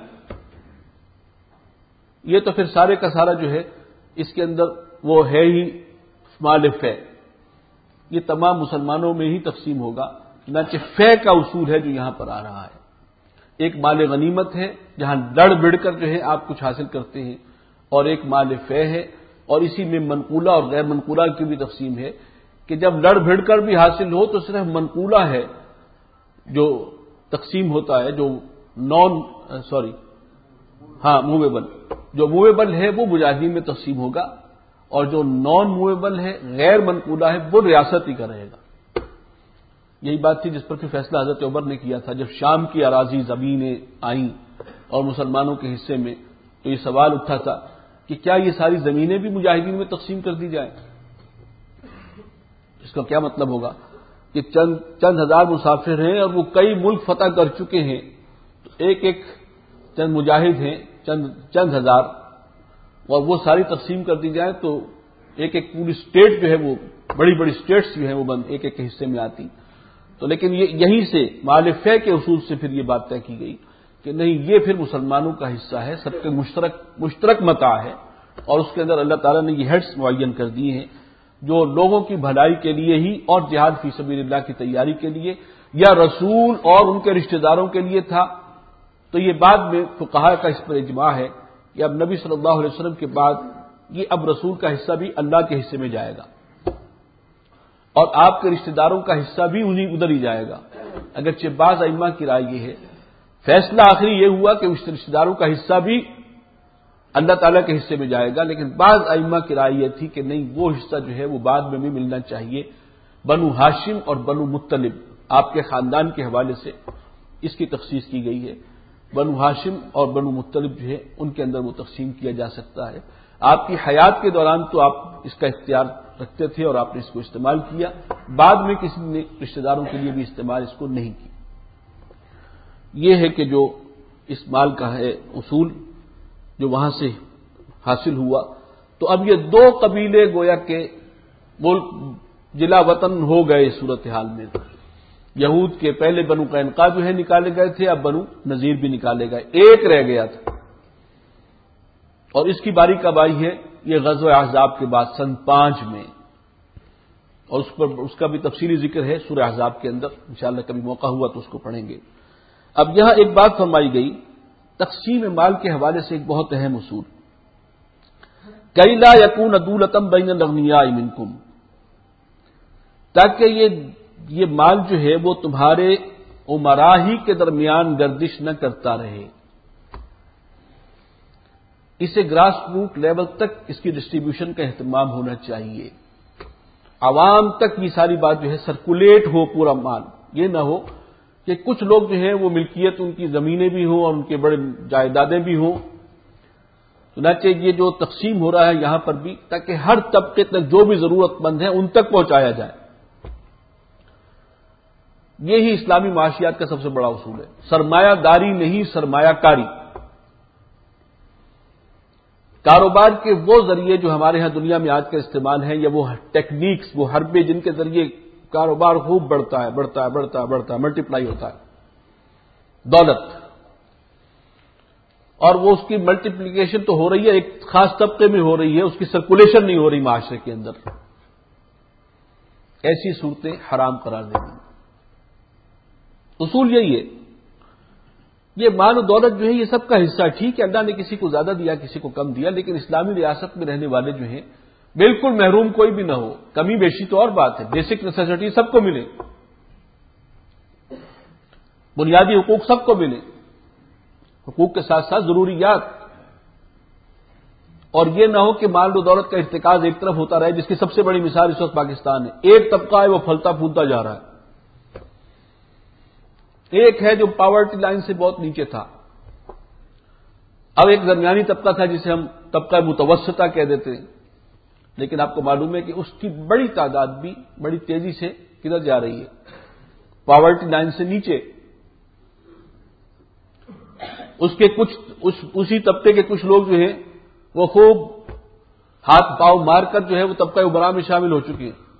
یہ تو پھر سارے کا سارا جو ہے اس کے اندر وہ ہے ہی مال فے، یہ تمام مسلمانوں میں ہی تقسیم ہوگا۔ چنانچہ فے کا اصول ہے جو یہاں پر آ رہا ہے، ایک مال غنیمت ہے جہاں لڑ بڑھ کر جو ہے آپ کچھ حاصل کرتے ہیں، اور ایک مال فے ہے، اور اسی میں منقولہ اور غیر منقولہ کی بھی تقسیم ہے کہ جب لڑ بھڑ کر بھی حاصل ہو تو صرف منقولہ ہے جو تقسیم ہوتا ہے، جو موویبل، جو موویبل ہے وہ مجاہدین میں تقسیم ہوگا، اور جو نان موویبل ہے، غیر منقولہ ہے، وہ ریاست ہی کا رہے گا۔ یہی بات تھی جس پر کہ فیصلہ حضرت عمر نے کیا تھا جب شام کی اراضی زمینیں آئیں اور مسلمانوں کے حصے میں، تو یہ سوال اٹھا تھا کہ کیا یہ ساری زمینیں بھی مجاہدین میں تقسیم کر دی جائیں؟ اس کا کیا مطلب ہوگا کہ چند ہزار مسافر ہیں اور وہ کئی ملک فتح کر چکے ہیں، تو ایک چند مجاہد ہیں، چند ہزار، اور وہ ساری تقسیم کر دی جائیں تو ایک پوری اسٹیٹ جو ہے، وہ بڑی بڑی اسٹیٹس جو ہیں وہ بند ایک حصے میں آتی۔ تو لیکن یہیں سے مال فے کے اصول سے پھر یہ بات طے کی گئی کہ نہیں، یہ پھر مسلمانوں کا حصہ ہے، سب کے مشترک متاع ہے، اور اس کے اندر اللہ تعالیٰ نے یہ ہیڈز معین کر دیے ہیں جو لوگوں کی بھلائی کے لیے ہی اور جہاد فی سبیل اللہ کی تیاری کے لیے یا رسول اور ان کے رشتہ داروں کے لیے تھا۔ تو یہ بعد میں فقہاء کا اس پر اجماع ہے کہ اب نبی صلی اللہ علیہ وسلم کے بعد یہ اب رسول کا حصہ بھی اللہ کے حصے میں جائے گا، اور آپ کے رشتہ داروں کا حصہ بھی ادھر ہی جائے گا۔ اگرچہ بعض ائمہ کی رائے یہ ہے، فیصلہ آخری یہ ہوا کہ اس رشتہ داروں کا حصہ بھی اللہ تعالیٰ کے حصے میں جائے گا، لیکن بعض ائمہ کی رائے یہ تھی کہ نہیں، وہ حصہ جو ہے وہ بعد میں بھی ملنا چاہیے۔ بنو ہاشم اور بنو مطلب، آپ کے خاندان کے حوالے سے اس کی تخصیص کی گئی ہے۔ بنو ہاشم اور بنو مطلب جو ہے ان کے اندر وہ تقسیم کیا جا سکتا ہے۔ آپ کی حیات کے دوران تو آپ اس کا اختیار رکھتے تھے اور آپ نے اس کو استعمال کیا، بعد میں کسی نے رشتہ داروں کے لیے بھی استعمال اس کو نہیں کیا۔ یہ ہے کہ جو اس مال کا ہے اصول جو وہاں سے حاصل ہوا، تو اب یہ دو قبیلے گویا کہ ملک جلا وطن ہو گئے اس صورتحال میں۔ یہود کے پہلے بنو قینقاع جو ہے نکالے گئے تھے، اب بنو نذیر بھی نکالے گئے، ایک رہ گیا تھا، اور اس کی باری کب آئی ہے؟ یہ غزوہ احزاب کے بعد سن 5 میں، اور اس کا بھی تفصیلی ذکر ہے سورہ احزاب کے اندر، انشاءاللہ کبھی موقع ہوا تو اس کو پڑھیں گے۔ اب یہاں ایک بات فرمائی گئی تقسیم مال کے حوالے سے، ایک بہت اہم اصول، کئی لا یکون دولۃ بین الاغنیاء منکم، تاکہ یہ مال جو ہے وہ تمہارے امراء ہی کے درمیان گردش نہ کرتا رہے، اسے گراس روٹ لیول تک اس کی ڈسٹریبیوشن کا اہتمام ہونا چاہیے، عوام تک یہ ساری بات جو ہے سرکولیٹ ہو، پورا مال، یہ نہ ہو کہ کچھ لوگ جو ہیں وہ ملکیت ان کی زمینیں بھی ہوں اور ان کے بڑے جائیدادیں بھی ہوں، چنانچہ یہ جو تقسیم ہو رہا ہے یہاں پر بھی، تاکہ ہر طبقے تک جو بھی ضرورت مند ہیں ان تک پہنچایا جائے۔ یہی اسلامی معاشیات کا سب سے بڑا اصول ہے، سرمایہ داری نہیں سرمایہ کاری۔ کاروبار کے وہ ذریعے جو ہمارے ہاں دنیا میں آج کا استعمال ہیں، یا وہ ٹیکنیکس، وہ حربے جن کے ذریعے کاروبار خوب بڑھتا ہے بڑھتا ہے بڑھتا ہے بڑھتا ہے، ملٹیپلائی ہوتا ہے، دولت، اور وہ اس کی ملٹیپلیکیشن تو ہو رہی ہے، ایک خاص طبقے میں ہو رہی ہے، اس کی سرکولیشن نہیں ہو رہی معاشرے کے اندر، ایسی صورتیں حرام قرار دیں گی۔ اصول یہی ہے، یہ مال و دولت جو ہے یہ سب کا حصہ، ٹھیک ہے اللہ نے کسی کو زیادہ دیا کسی کو کم دیا، لیکن اسلامی ریاست میں رہنے والے جو ہیں بالکل محروم کوئی بھی نہ ہو، کمی بیشی تو اور بات ہے، بیسک نیسیسٹی سب کو ملے، بنیادی حقوق سب کو ملے، حقوق کے ساتھ ساتھ ضروریات، اور یہ نہ ہو کہ مال و دولت کا ارتکاز ایک طرف ہوتا رہے، جس کی سب سے بڑی مثال اس وقت پاکستان ہے، ایک طبقہ ہے وہ پھلتا پھولتا جا رہا ہے، ایک ہے جو پاورٹی لائن سے بہت نیچے تھا، اب ایک درمیانی طبقہ تھا جسے ہم طبقہ متوسطہ کہہ دیتے ہیں، لیکن آپ کو معلوم ہے کہ اس کی بڑی تعداد بھی بڑی تیزی سے کدھر جا رہی ہے، پاورٹی لائن سے نیچے۔ اسی طبقے کے کچھ لوگ جو ہیں وہ خوب ہاتھ پاؤں مار کر جو ہے وہ طبقہ ابرا میں شامل ہو چکے ہیں،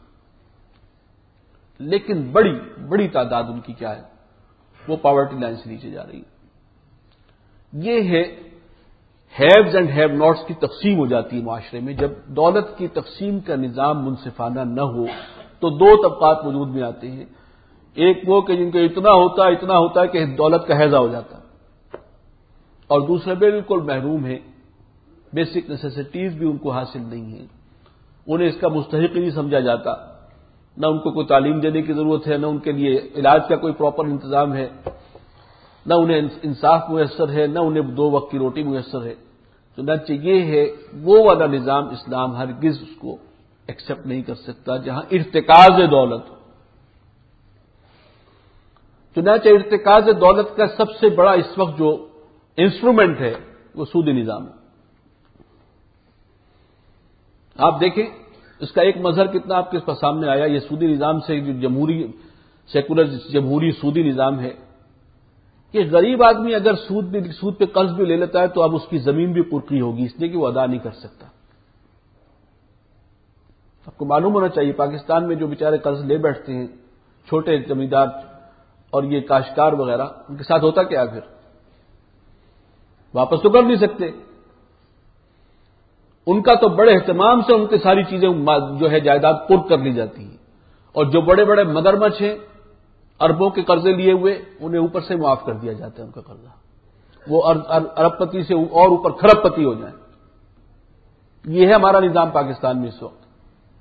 لیکن بڑی بڑی تعداد ان کی کیا ہے، وہ پاورٹی لائن سے نیچے جا رہی ہے۔ یہ ہے ہیوز اینڈ ہیو ناٹس کی تقسیم ہو جاتی ہے معاشرے میں، جب دولت کی تقسیم کا نظام منصفانہ نہ ہو تو دو طبقات وجود میں آتے ہیں، ایک وہ کہ جن کو اتنا ہوتا ہے کہ دولت کا ہیضہ ہو جاتا ہے، اور دوسرے بالکل محروم ہیں، بیسک نیسیسٹیز بھی ان کو حاصل نہیں ہیں، انہیں اس کا مستحق ہی نہیں سمجھا جاتا، نہ ان کو کوئی تعلیم دینے کی ضرورت ہے، نہ ان کے لیے علاج کا کوئی پراپر انتظام ہے، نہ انہیں انصاف میسر ہے، نہ انہیں دو وقت کی روٹی میسر ہے۔ چنانچہ یہ ہے وہ والا نظام اسلام ہرگز اس کو ایکسپٹ نہیں کر سکتا جہاں ارتکاز دولت ہو۔ چنانچہ ارتکاز دولت کا سب سے بڑا اس وقت جو انسٹرومنٹ ہے وہ سودی نظام ہے۔ آپ دیکھیں اس کا ایک مظہر کتنا آپ کے سامنے آیا، یہ سودی نظام سے جو سیکولر جمہوری سودی نظام ہے، کہ غریب آدمی اگر سود پہ قرض بھی لے لیتا ہے تو اب اس کی زمین بھی قرقی ہوگی، اس لیے کہ وہ ادا نہیں کر سکتا۔ آپ کو معلوم ہونا چاہیے پاکستان میں جو بیچارے قرض لے بیٹھتے ہیں، چھوٹے زمیندار اور یہ کاشتکار وغیرہ، ان کے ساتھ ہوتا کیا پھر؟ واپس تو کر نہیں سکتے، ان کا تو بڑے اہتمام سے ان کی ساری چیزیں جو ہے جائیداد پر کر لی جاتی ہیں، اور جو بڑے بڑے مگرمچھ ہیں اربوں کے قرضے لیے ہوئے انہیں اوپر سے معاف کر دیا جاتا ہے ان کا قرضہ، وہ ارب پتی سے اور اوپر کھرب پتی ہو جائیں۔ یہ ہے ہمارا نظام پاکستان میں اس وقت۔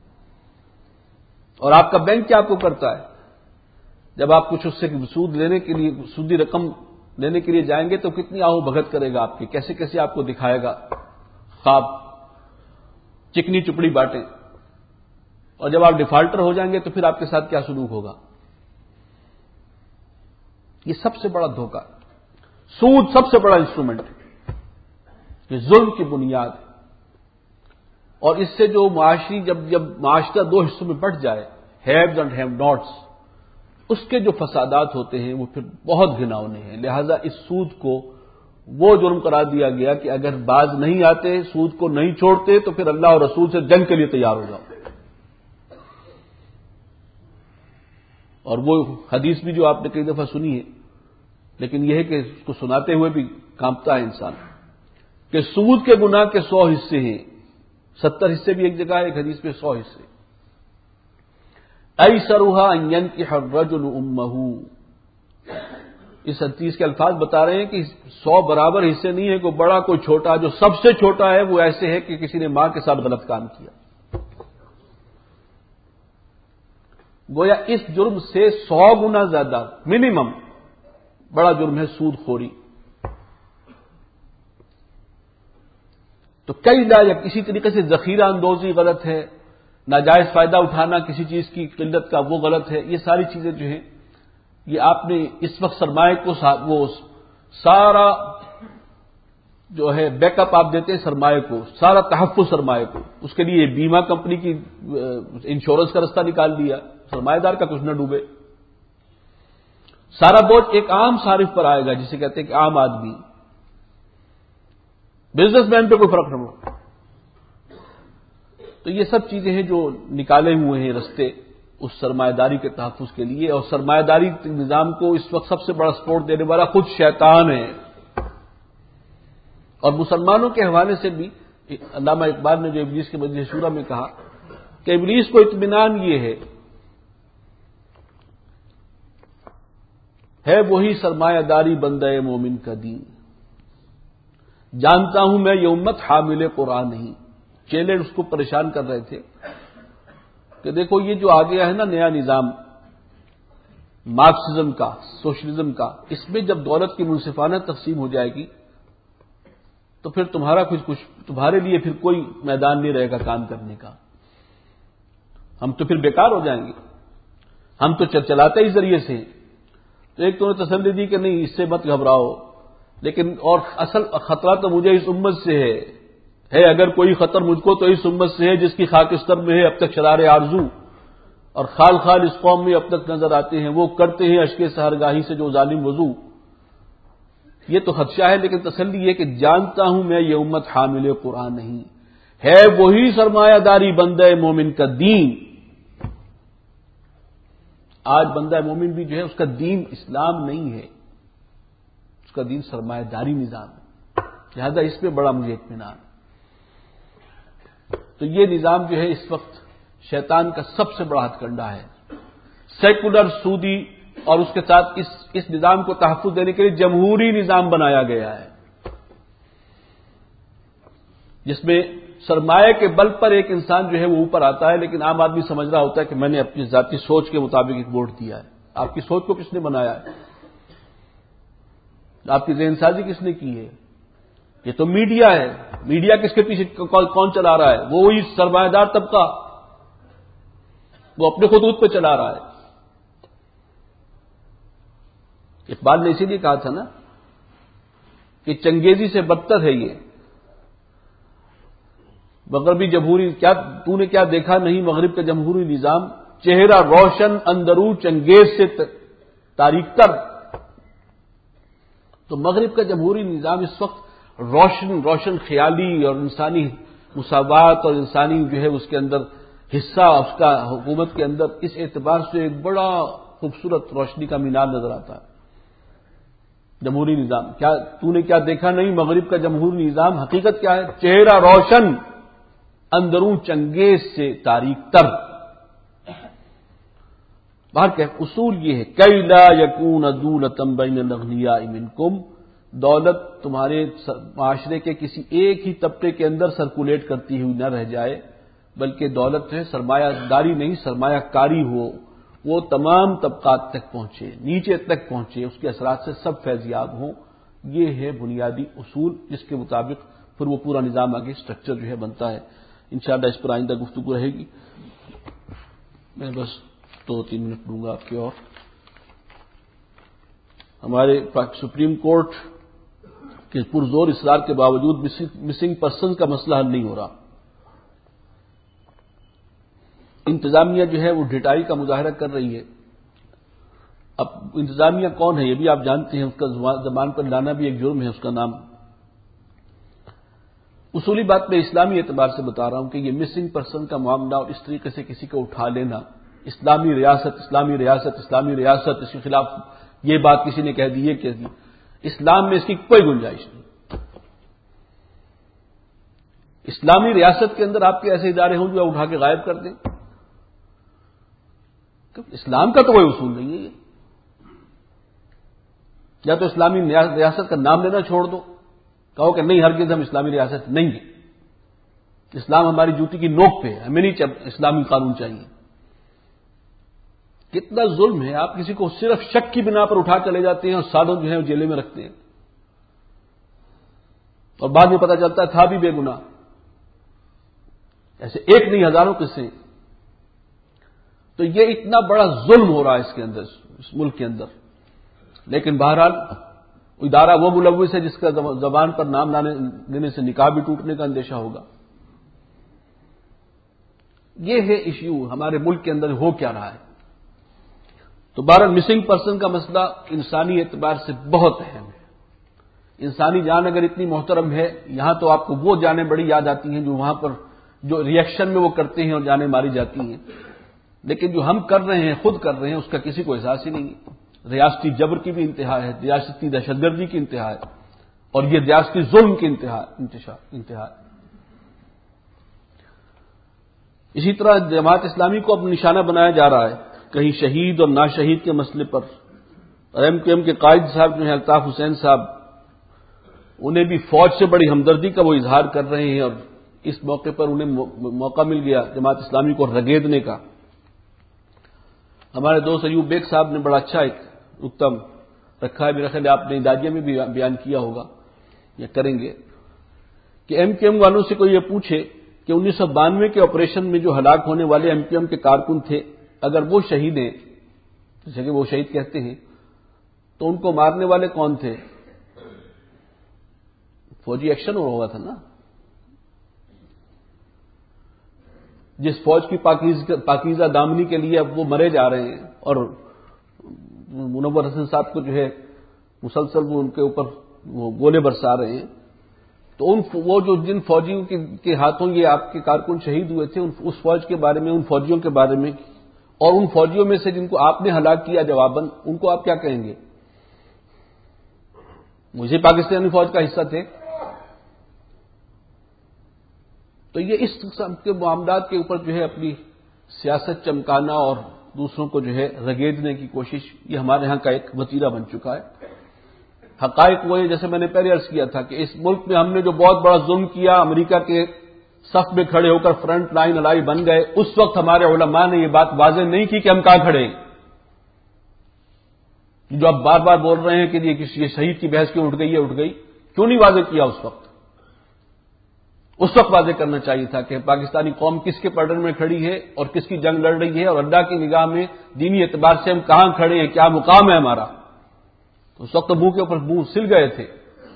اور آپ کا بینک کیا آپ کو کرتا ہے؟ جب آپ کچھ اس سے سود لینے کے لیے، سودی رقم لینے کے لیے جائیں گے تو کتنی آہو بھگت کرے گا آپ کی، کیسے کیسے آپ کو دکھائے گا خواب، چکنی چپڑی باتیں، اور جب آپ ڈیفالٹر ہو جائیں گے تو پھر آپ کے ساتھ کیا سلوک ہوگا؟ یہ سب سے بڑا دھوکہ، سود سب سے بڑا انسٹرومنٹ ہے، یہ ظلم کی بنیاد ہے، اور اس سے جو جب معاشرہ دو حصوں میں بٹ جائے، ہیوز اینڈ ہیو ناٹس، اس کے جو فسادات ہوتے ہیں وہ پھر بہت گھناؤنے ہیں۔ لہذا اس سود کو وہ جرم قرار دیا گیا کہ اگر باز نہیں آتے، سود کو نہیں چھوڑتے تو پھر اللہ اور رسول سے جنگ کے لیے تیار ہو جاؤ۔ اور وہ حدیث بھی جو آپ نے کئی دفعہ سنی ہے، لیکن یہ ہے کہ اس کو سناتے ہوئے بھی کانپتا ہے انسان، کہ سود کے گناہ کے 100 حصے ہیں، 70 حصے بھی ایک جگہ ہے، ایک حدیث میں 100 حصے۔ ایسرھا ان ينكح الرجل امه، اس حدیث کے الفاظ بتا رہے ہیں کہ 100 برابر حصے نہیں ہے، کوئی بڑا کوئی چھوٹا، جو سب سے چھوٹا ہے وہ ایسے ہے کہ کسی نے ماں کے ساتھ غلط کام کیا، گویا اس جرم سے 100 گنا زیادہ منیمم بڑا جرم ہے سود خوری۔ تو کئی یا کسی طریقے سے ذخیرہ اندوزی غلط ہے، ناجائز فائدہ اٹھانا کسی چیز کی قلت کا وہ غلط ہے. یہ ساری چیزیں جو ہیں یہ آپ نے اس وقت سرمایہ کو وہ سارا جو ہے بیک اپ آپ دیتے ہیں سرمایہ کو، سارا تحفظ سرمایہ کو، اس کے لیے بیمہ کمپنی کی انشورنس کا رستہ نکال دیا، سرمایہ دار کا کچھ نہ ڈوبے. سارا بوجھ ایک عام صارف پر آئے گا، جسے کہتے ہیں کہ عام آدمی، بزنس مین پہ کوئی فرق نہ ہو. تو یہ سب چیزیں ہیں جو نکالے ہوئے ہیں رستے اس سرمایہ داری کے تحفظ کے لیے. اور سرمایہ داری نظام کو اس وقت سب سے بڑا سپورٹ دینے والا خود شیطان ہے. اور مسلمانوں کے حوالے سے بھی علامہ اقبال نے جو ابلیس کے مجلس شورا میں کہا کہ ابلیس کو اطمینان یہ ہے وہی سرمایہ داری بندہ مومن کا دین. جانتا ہوں میں یہ امت حامل قرآن نہیں. چیلے اس کو پریشان کر رہے تھے کہ دیکھو یہ جو آ گیا ہے نا نیا نظام مارکسزم کا، سوشلزم کا، اس میں جب دولت کی منصفانہ تقسیم ہو جائے گی تو پھر تمہارے لیے پھر کوئی میدان نہیں رہے گا کام کرنے کا. ہم تو پھر بیکار ہو جائیں گے، ہم تو چلاتے ہی ذریعے سے. تو ایک تو نے تسلی دی کہ نہیں اس سے مت گھبراؤ، لیکن اور اصل خطرہ تو مجھے اس امت سے ہے اگر کوئی خطر مجھ کو تو اس امت سے ہے جس کی خاکستر میں ہے اب تک شرار آرزو، اور خال خال اس قوم میں اب تک نظر آتے ہیں وہ کرتے ہیں اشک سحرگاہی سے جو ظالم وضو. یہ تو خدشہ ہے، لیکن تسلی یہ کہ جانتا ہوں میں یہ امت حامل قرآن نہیں ہے وہی سرمایہ داری بندہ مومن کا دین. آج بندہ مومن بھی جو ہے اس کا دین اسلام نہیں ہے، اس کا دین سرمایہ داری نظام ہے. لہذا اس پہ بڑا مجھے اطمینان. تو یہ نظام جو ہے اس وقت شیطان کا سب سے بڑا ہتھ کنڈا ہے. سیکولر سودی اور اس کے ساتھ اس نظام کو تحفظ دینے کے لیے جمہوری نظام بنایا گیا ہے جس میں سرمایہ کے بل پر ایک انسان جو ہے وہ اوپر آتا ہے، لیکن عام آدمی سمجھ رہا ہوتا ہے کہ میں نے اپنی ذاتی سوچ کے مطابق ایک ووٹ دیا ہے. آپ کی سوچ کو کس نے بنایا ہے؟ آپ کی ذہن سازی کس نے کی ہے؟ یہ تو میڈیا ہے. میڈیا کس کے پیچھے کون چلا رہا ہے؟ وہی سرمایہ دار طبقہ، وہ اپنے خطوط پہ چلا رہا ہے. اقبال نے اسی لیے کہا تھا نا کہ چنگیزی سے بدتر ہے یہ مغربی جمہوری. کیا تو نے کیا دیکھا نہیں مغرب کا جمہوری نظام؟ چہرہ روشن اندرو چنگیز سے تاریک تر. تو مغرب کا جمہوری نظام اس وقت روشن خیالی اور انسانی مساوات اور انسانی جو ہے اس کے اندر حصہ اس کا حکومت کے اندر، اس اعتبار سے ایک بڑا خوبصورت روشنی کا مینار نظر آتا ہے جمہوری نظام. کیا تو نے کیا دیکھا نہیں مغرب کا جمہوری نظام؟ حقیقت کیا ہے؟ چہرہ روشن اندروں چنگیز سے تاریک تر. باہر کہ اصول یہ ہے کئی لا یکون دولتم بین الاغنیاء منکم، دولت تمہارے معاشرے کے کسی ایک ہی طبقے کے اندر سرکولیٹ کرتی ہوئی نہ رہ جائے، بلکہ دولت جو ہے سرمایہ داری نہیں سرمایہ کاری ہو، وہ تمام طبقات تک پہنچے، نیچے تک پہنچے، اس کے اثرات سے سب فیضیاب ہوں. یہ ہے بنیادی اصول جس کے مطابق پھر وہ پورا نظام آگے اسٹرکچر جو ہے بنتا ہے. انشاءاللہ اس پر آئندہ گفتگو رہے گی. میں بس 2-3 منٹ دوں گا آپ کے. اور ہمارے سپریم کورٹ کے پرزور اصرار کے باوجود مسنگ پرسن کا مسئلہ حل نہیں ہو رہا. انتظامیہ جو ہے وہ ڈٹائی کا مظاہرہ کر رہی ہے. اب انتظامیہ کون ہے یہ بھی آپ جانتے ہیں، اس کا زبان پر لانا بھی ایک جرم ہے. اس کا نام اصولی بات میں اسلامی اعتبار سے بتا رہا ہوں کہ یہ مسنگ پرسن کا معاملہ اور اس طریقے سے کسی کو اٹھا لینا، اسلامی ریاست اسلامی ریاست اسلامی ریاست، اس کے خلاف یہ بات کسی نے کہہ دی، یہ کہہ دی، اسلام میں اس کی کوئی گنجائش نہیں. اسلامی ریاست کے اندر آپ کے ایسے ادارے ہوں جو اٹھا کے غائب کر دیں، اسلام کا تو کوئی اصول نہیں ہے. یہ یا تو اسلامی ریاست کا نام لینا چھوڑ دو، کہو کہ نہیں ہرگز ہم اسلامی ریاست نہیں ہیں، اسلام ہماری جوتی کی نوک پہ ہے، ہمیں نہیں اسلامی قانون چاہیے. کتنا ظلم ہے. آپ کسی کو صرف شک کی بنا پر اٹھا چلے جاتے ہیں اور سالوں جو ہے جیلے میں رکھتے ہیں، اور بعد میں پتہ چلتا ہے تھا بھی بے گناہ. ایسے ایک نہیں ہزاروں قصے ہیں۔ تو یہ اتنا بڑا ظلم ہو رہا ہے اس کے اندر، اس ملک کے اندر۔ لیکن بہرحال ادارہ وہ ملوث ہے جس کا زبان پر نام لینے سے نکاح بھی ٹوٹنے کا اندیشہ ہوگا۔ یہ ہے ایشو ہمارے ملک کے اندر ہو کیا رہا ہے۔ تو بہرحال مسنگ پرسن کا مسئلہ انسانی اعتبار سے بہت اہم ہے۔ انسانی جان اگر اتنی محترم ہے، یہاں تو آپ کو وہ جانیں بڑی یاد آتی ہیں جو وہاں پر جو ریئیکشن میں وہ کرتے ہیں اور جانیں ماری جاتی ہیں، لیکن جو ہم کر رہے ہیں، خود کر رہے ہیں، اس کا کسی کو احساس ہی نہیں ہے۔ ریاستی جبر کی بھی انتہا ہے، ریاستی دہشت گردی کی انتہا ہے، اور یہ ریاستی ظلم کی انتہا ہے۔ اسی طرح جماعت اسلامی کو اب نشانہ بنایا جا رہا ہے، کہیں شہید اور ناشہید کے مسئلے پر۔ ایم کیو ایم کے قائد صاحب جو ہیں الطاف حسین صاحب، انہیں بھی فوج سے بڑی ہمدردی کا وہ اظہار کر رہے ہیں، اور اس موقع پر انہیں موقع مل گیا جماعت اسلامی کو رگیدنے کا۔ ہمارے دوست ایوب بیگ صاحب نے بڑا اچھا ایک نکتہ رکھا ہے، میرا خیال ہے آپ نے دادیہ میں بھی بیان کیا ہوگا یا کریں گے، کہ ایم کیو ایم والوں سے کوئی یہ پوچھے کہ 1992 کے آپریشن میں جو ہلاک ہونے والے ایم کیو ایم کے کارکن تھے، اگر وہ شہید ہیں، جیسے کہ وہ شہید کہتے ہیں، تو ان کو مارنے والے کون تھے؟ فوجی ایکشن ہوا تھا نا۔ جس فوج کی پاکیزہ دامنی کے لیے اب وہ مرے جا رہے ہیں، اور منور حسن صاحب کو جو ہے مسلسل وہ ان کے اوپر وہ گولے برسا رہے ہیں، تو وہ جو جن فوجیوں کے ہاتھوں یہ آپ کے کارکن شہید ہوئے تھے، اس فوج کے بارے میں، ان فوجیوں کے بارے میں، اور ان فوجیوں میں سے جن کو آپ نے ہلاک کیا جواباً، ان کو آپ کیا کہیں گے؟ مجھے پاکستانی فوج کا حصہ تھے۔ تو یہ اس قسم کے معاملات کے اوپر جو ہے اپنی سیاست چمکانا اور دوسروں کو جو ہے رگیدنے کی کوشش، یہ ہمارے ہاں کا ایک وتیرہ بن چکا ہے۔ حقائق وہ ہے، جیسے میں نے پہلے عرض کیا تھا، کہ اس ملک میں ہم نے جو بہت بڑا ظلم کیا، امریکہ کے صف میں کھڑے ہو کر فرنٹ لائن الائی بن گئے، اس وقت ہمارے علماء نے یہ بات واضح نہیں کی کہ ہم کہاں کھڑے ہیں۔ جو اب بار بار بول رہے ہیں کہ یہ شہید کی بحث کیوں اٹھ گئی، کیوں نہیں واضح کیا اس وقت واضح کرنا چاہیے تھا کہ پاکستانی قوم کس کے پڑھنے میں کھڑی ہے اور کس کی جنگ لڑ رہی ہے، اور اللہ کی نگاہ میں دینی اعتبار سے ہم کہاں کھڑے ہیں، کیا مقام ہے ہمارا۔ تو اس وقت منہ کے اوپر منہ سل گئے تھے۔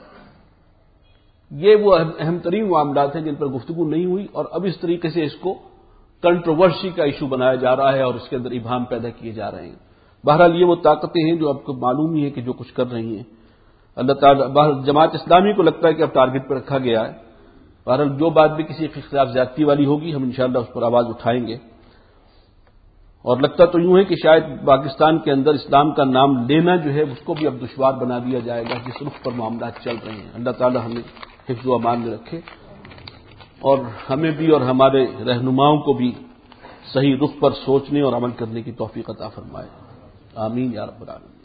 یہ وہ اہم ترین معاملات ہیں جن پر گفتگو نہیں ہوئی، اور اب اس طریقے سے اس کو کنٹروورسی کا ایشو بنایا جا رہا ہے اور اس کے اندر ابہام پیدا کیے جا رہے ہیں۔ بہرحال یہ وہ طاقتیں ہیں جو آپ کو معلوم ہی ہے کہ جو کچھ کر رہی ہیں۔ اللہ تعالیٰ جماعت اسلامی کو لگتا ہے کہ اب ٹارگٹ پہ رکھا گیا ہے۔ بہرحال جو بات بھی کسی کے خلاف زیادتی والی ہوگی، ہم انشاءاللہ اس پر آواز اٹھائیں گے۔ اور لگتا تو یوں ہے کہ شاید پاکستان کے اندر اسلام کا نام لینا جو ہے اس کو بھی اب دشوار بنا دیا جائے گا، جس رخ پر معاملات چل رہے ہیں۔ اللہ تعالیٰ ہمیں حفظ و امان میں رکھے، اور ہمیں بھی اور ہمارے رہنماؤں کو بھی صحیح رخ پر سوچنے اور عمل کرنے کی توفیق عطا فرمائے۔ آمین یا رب العالمین۔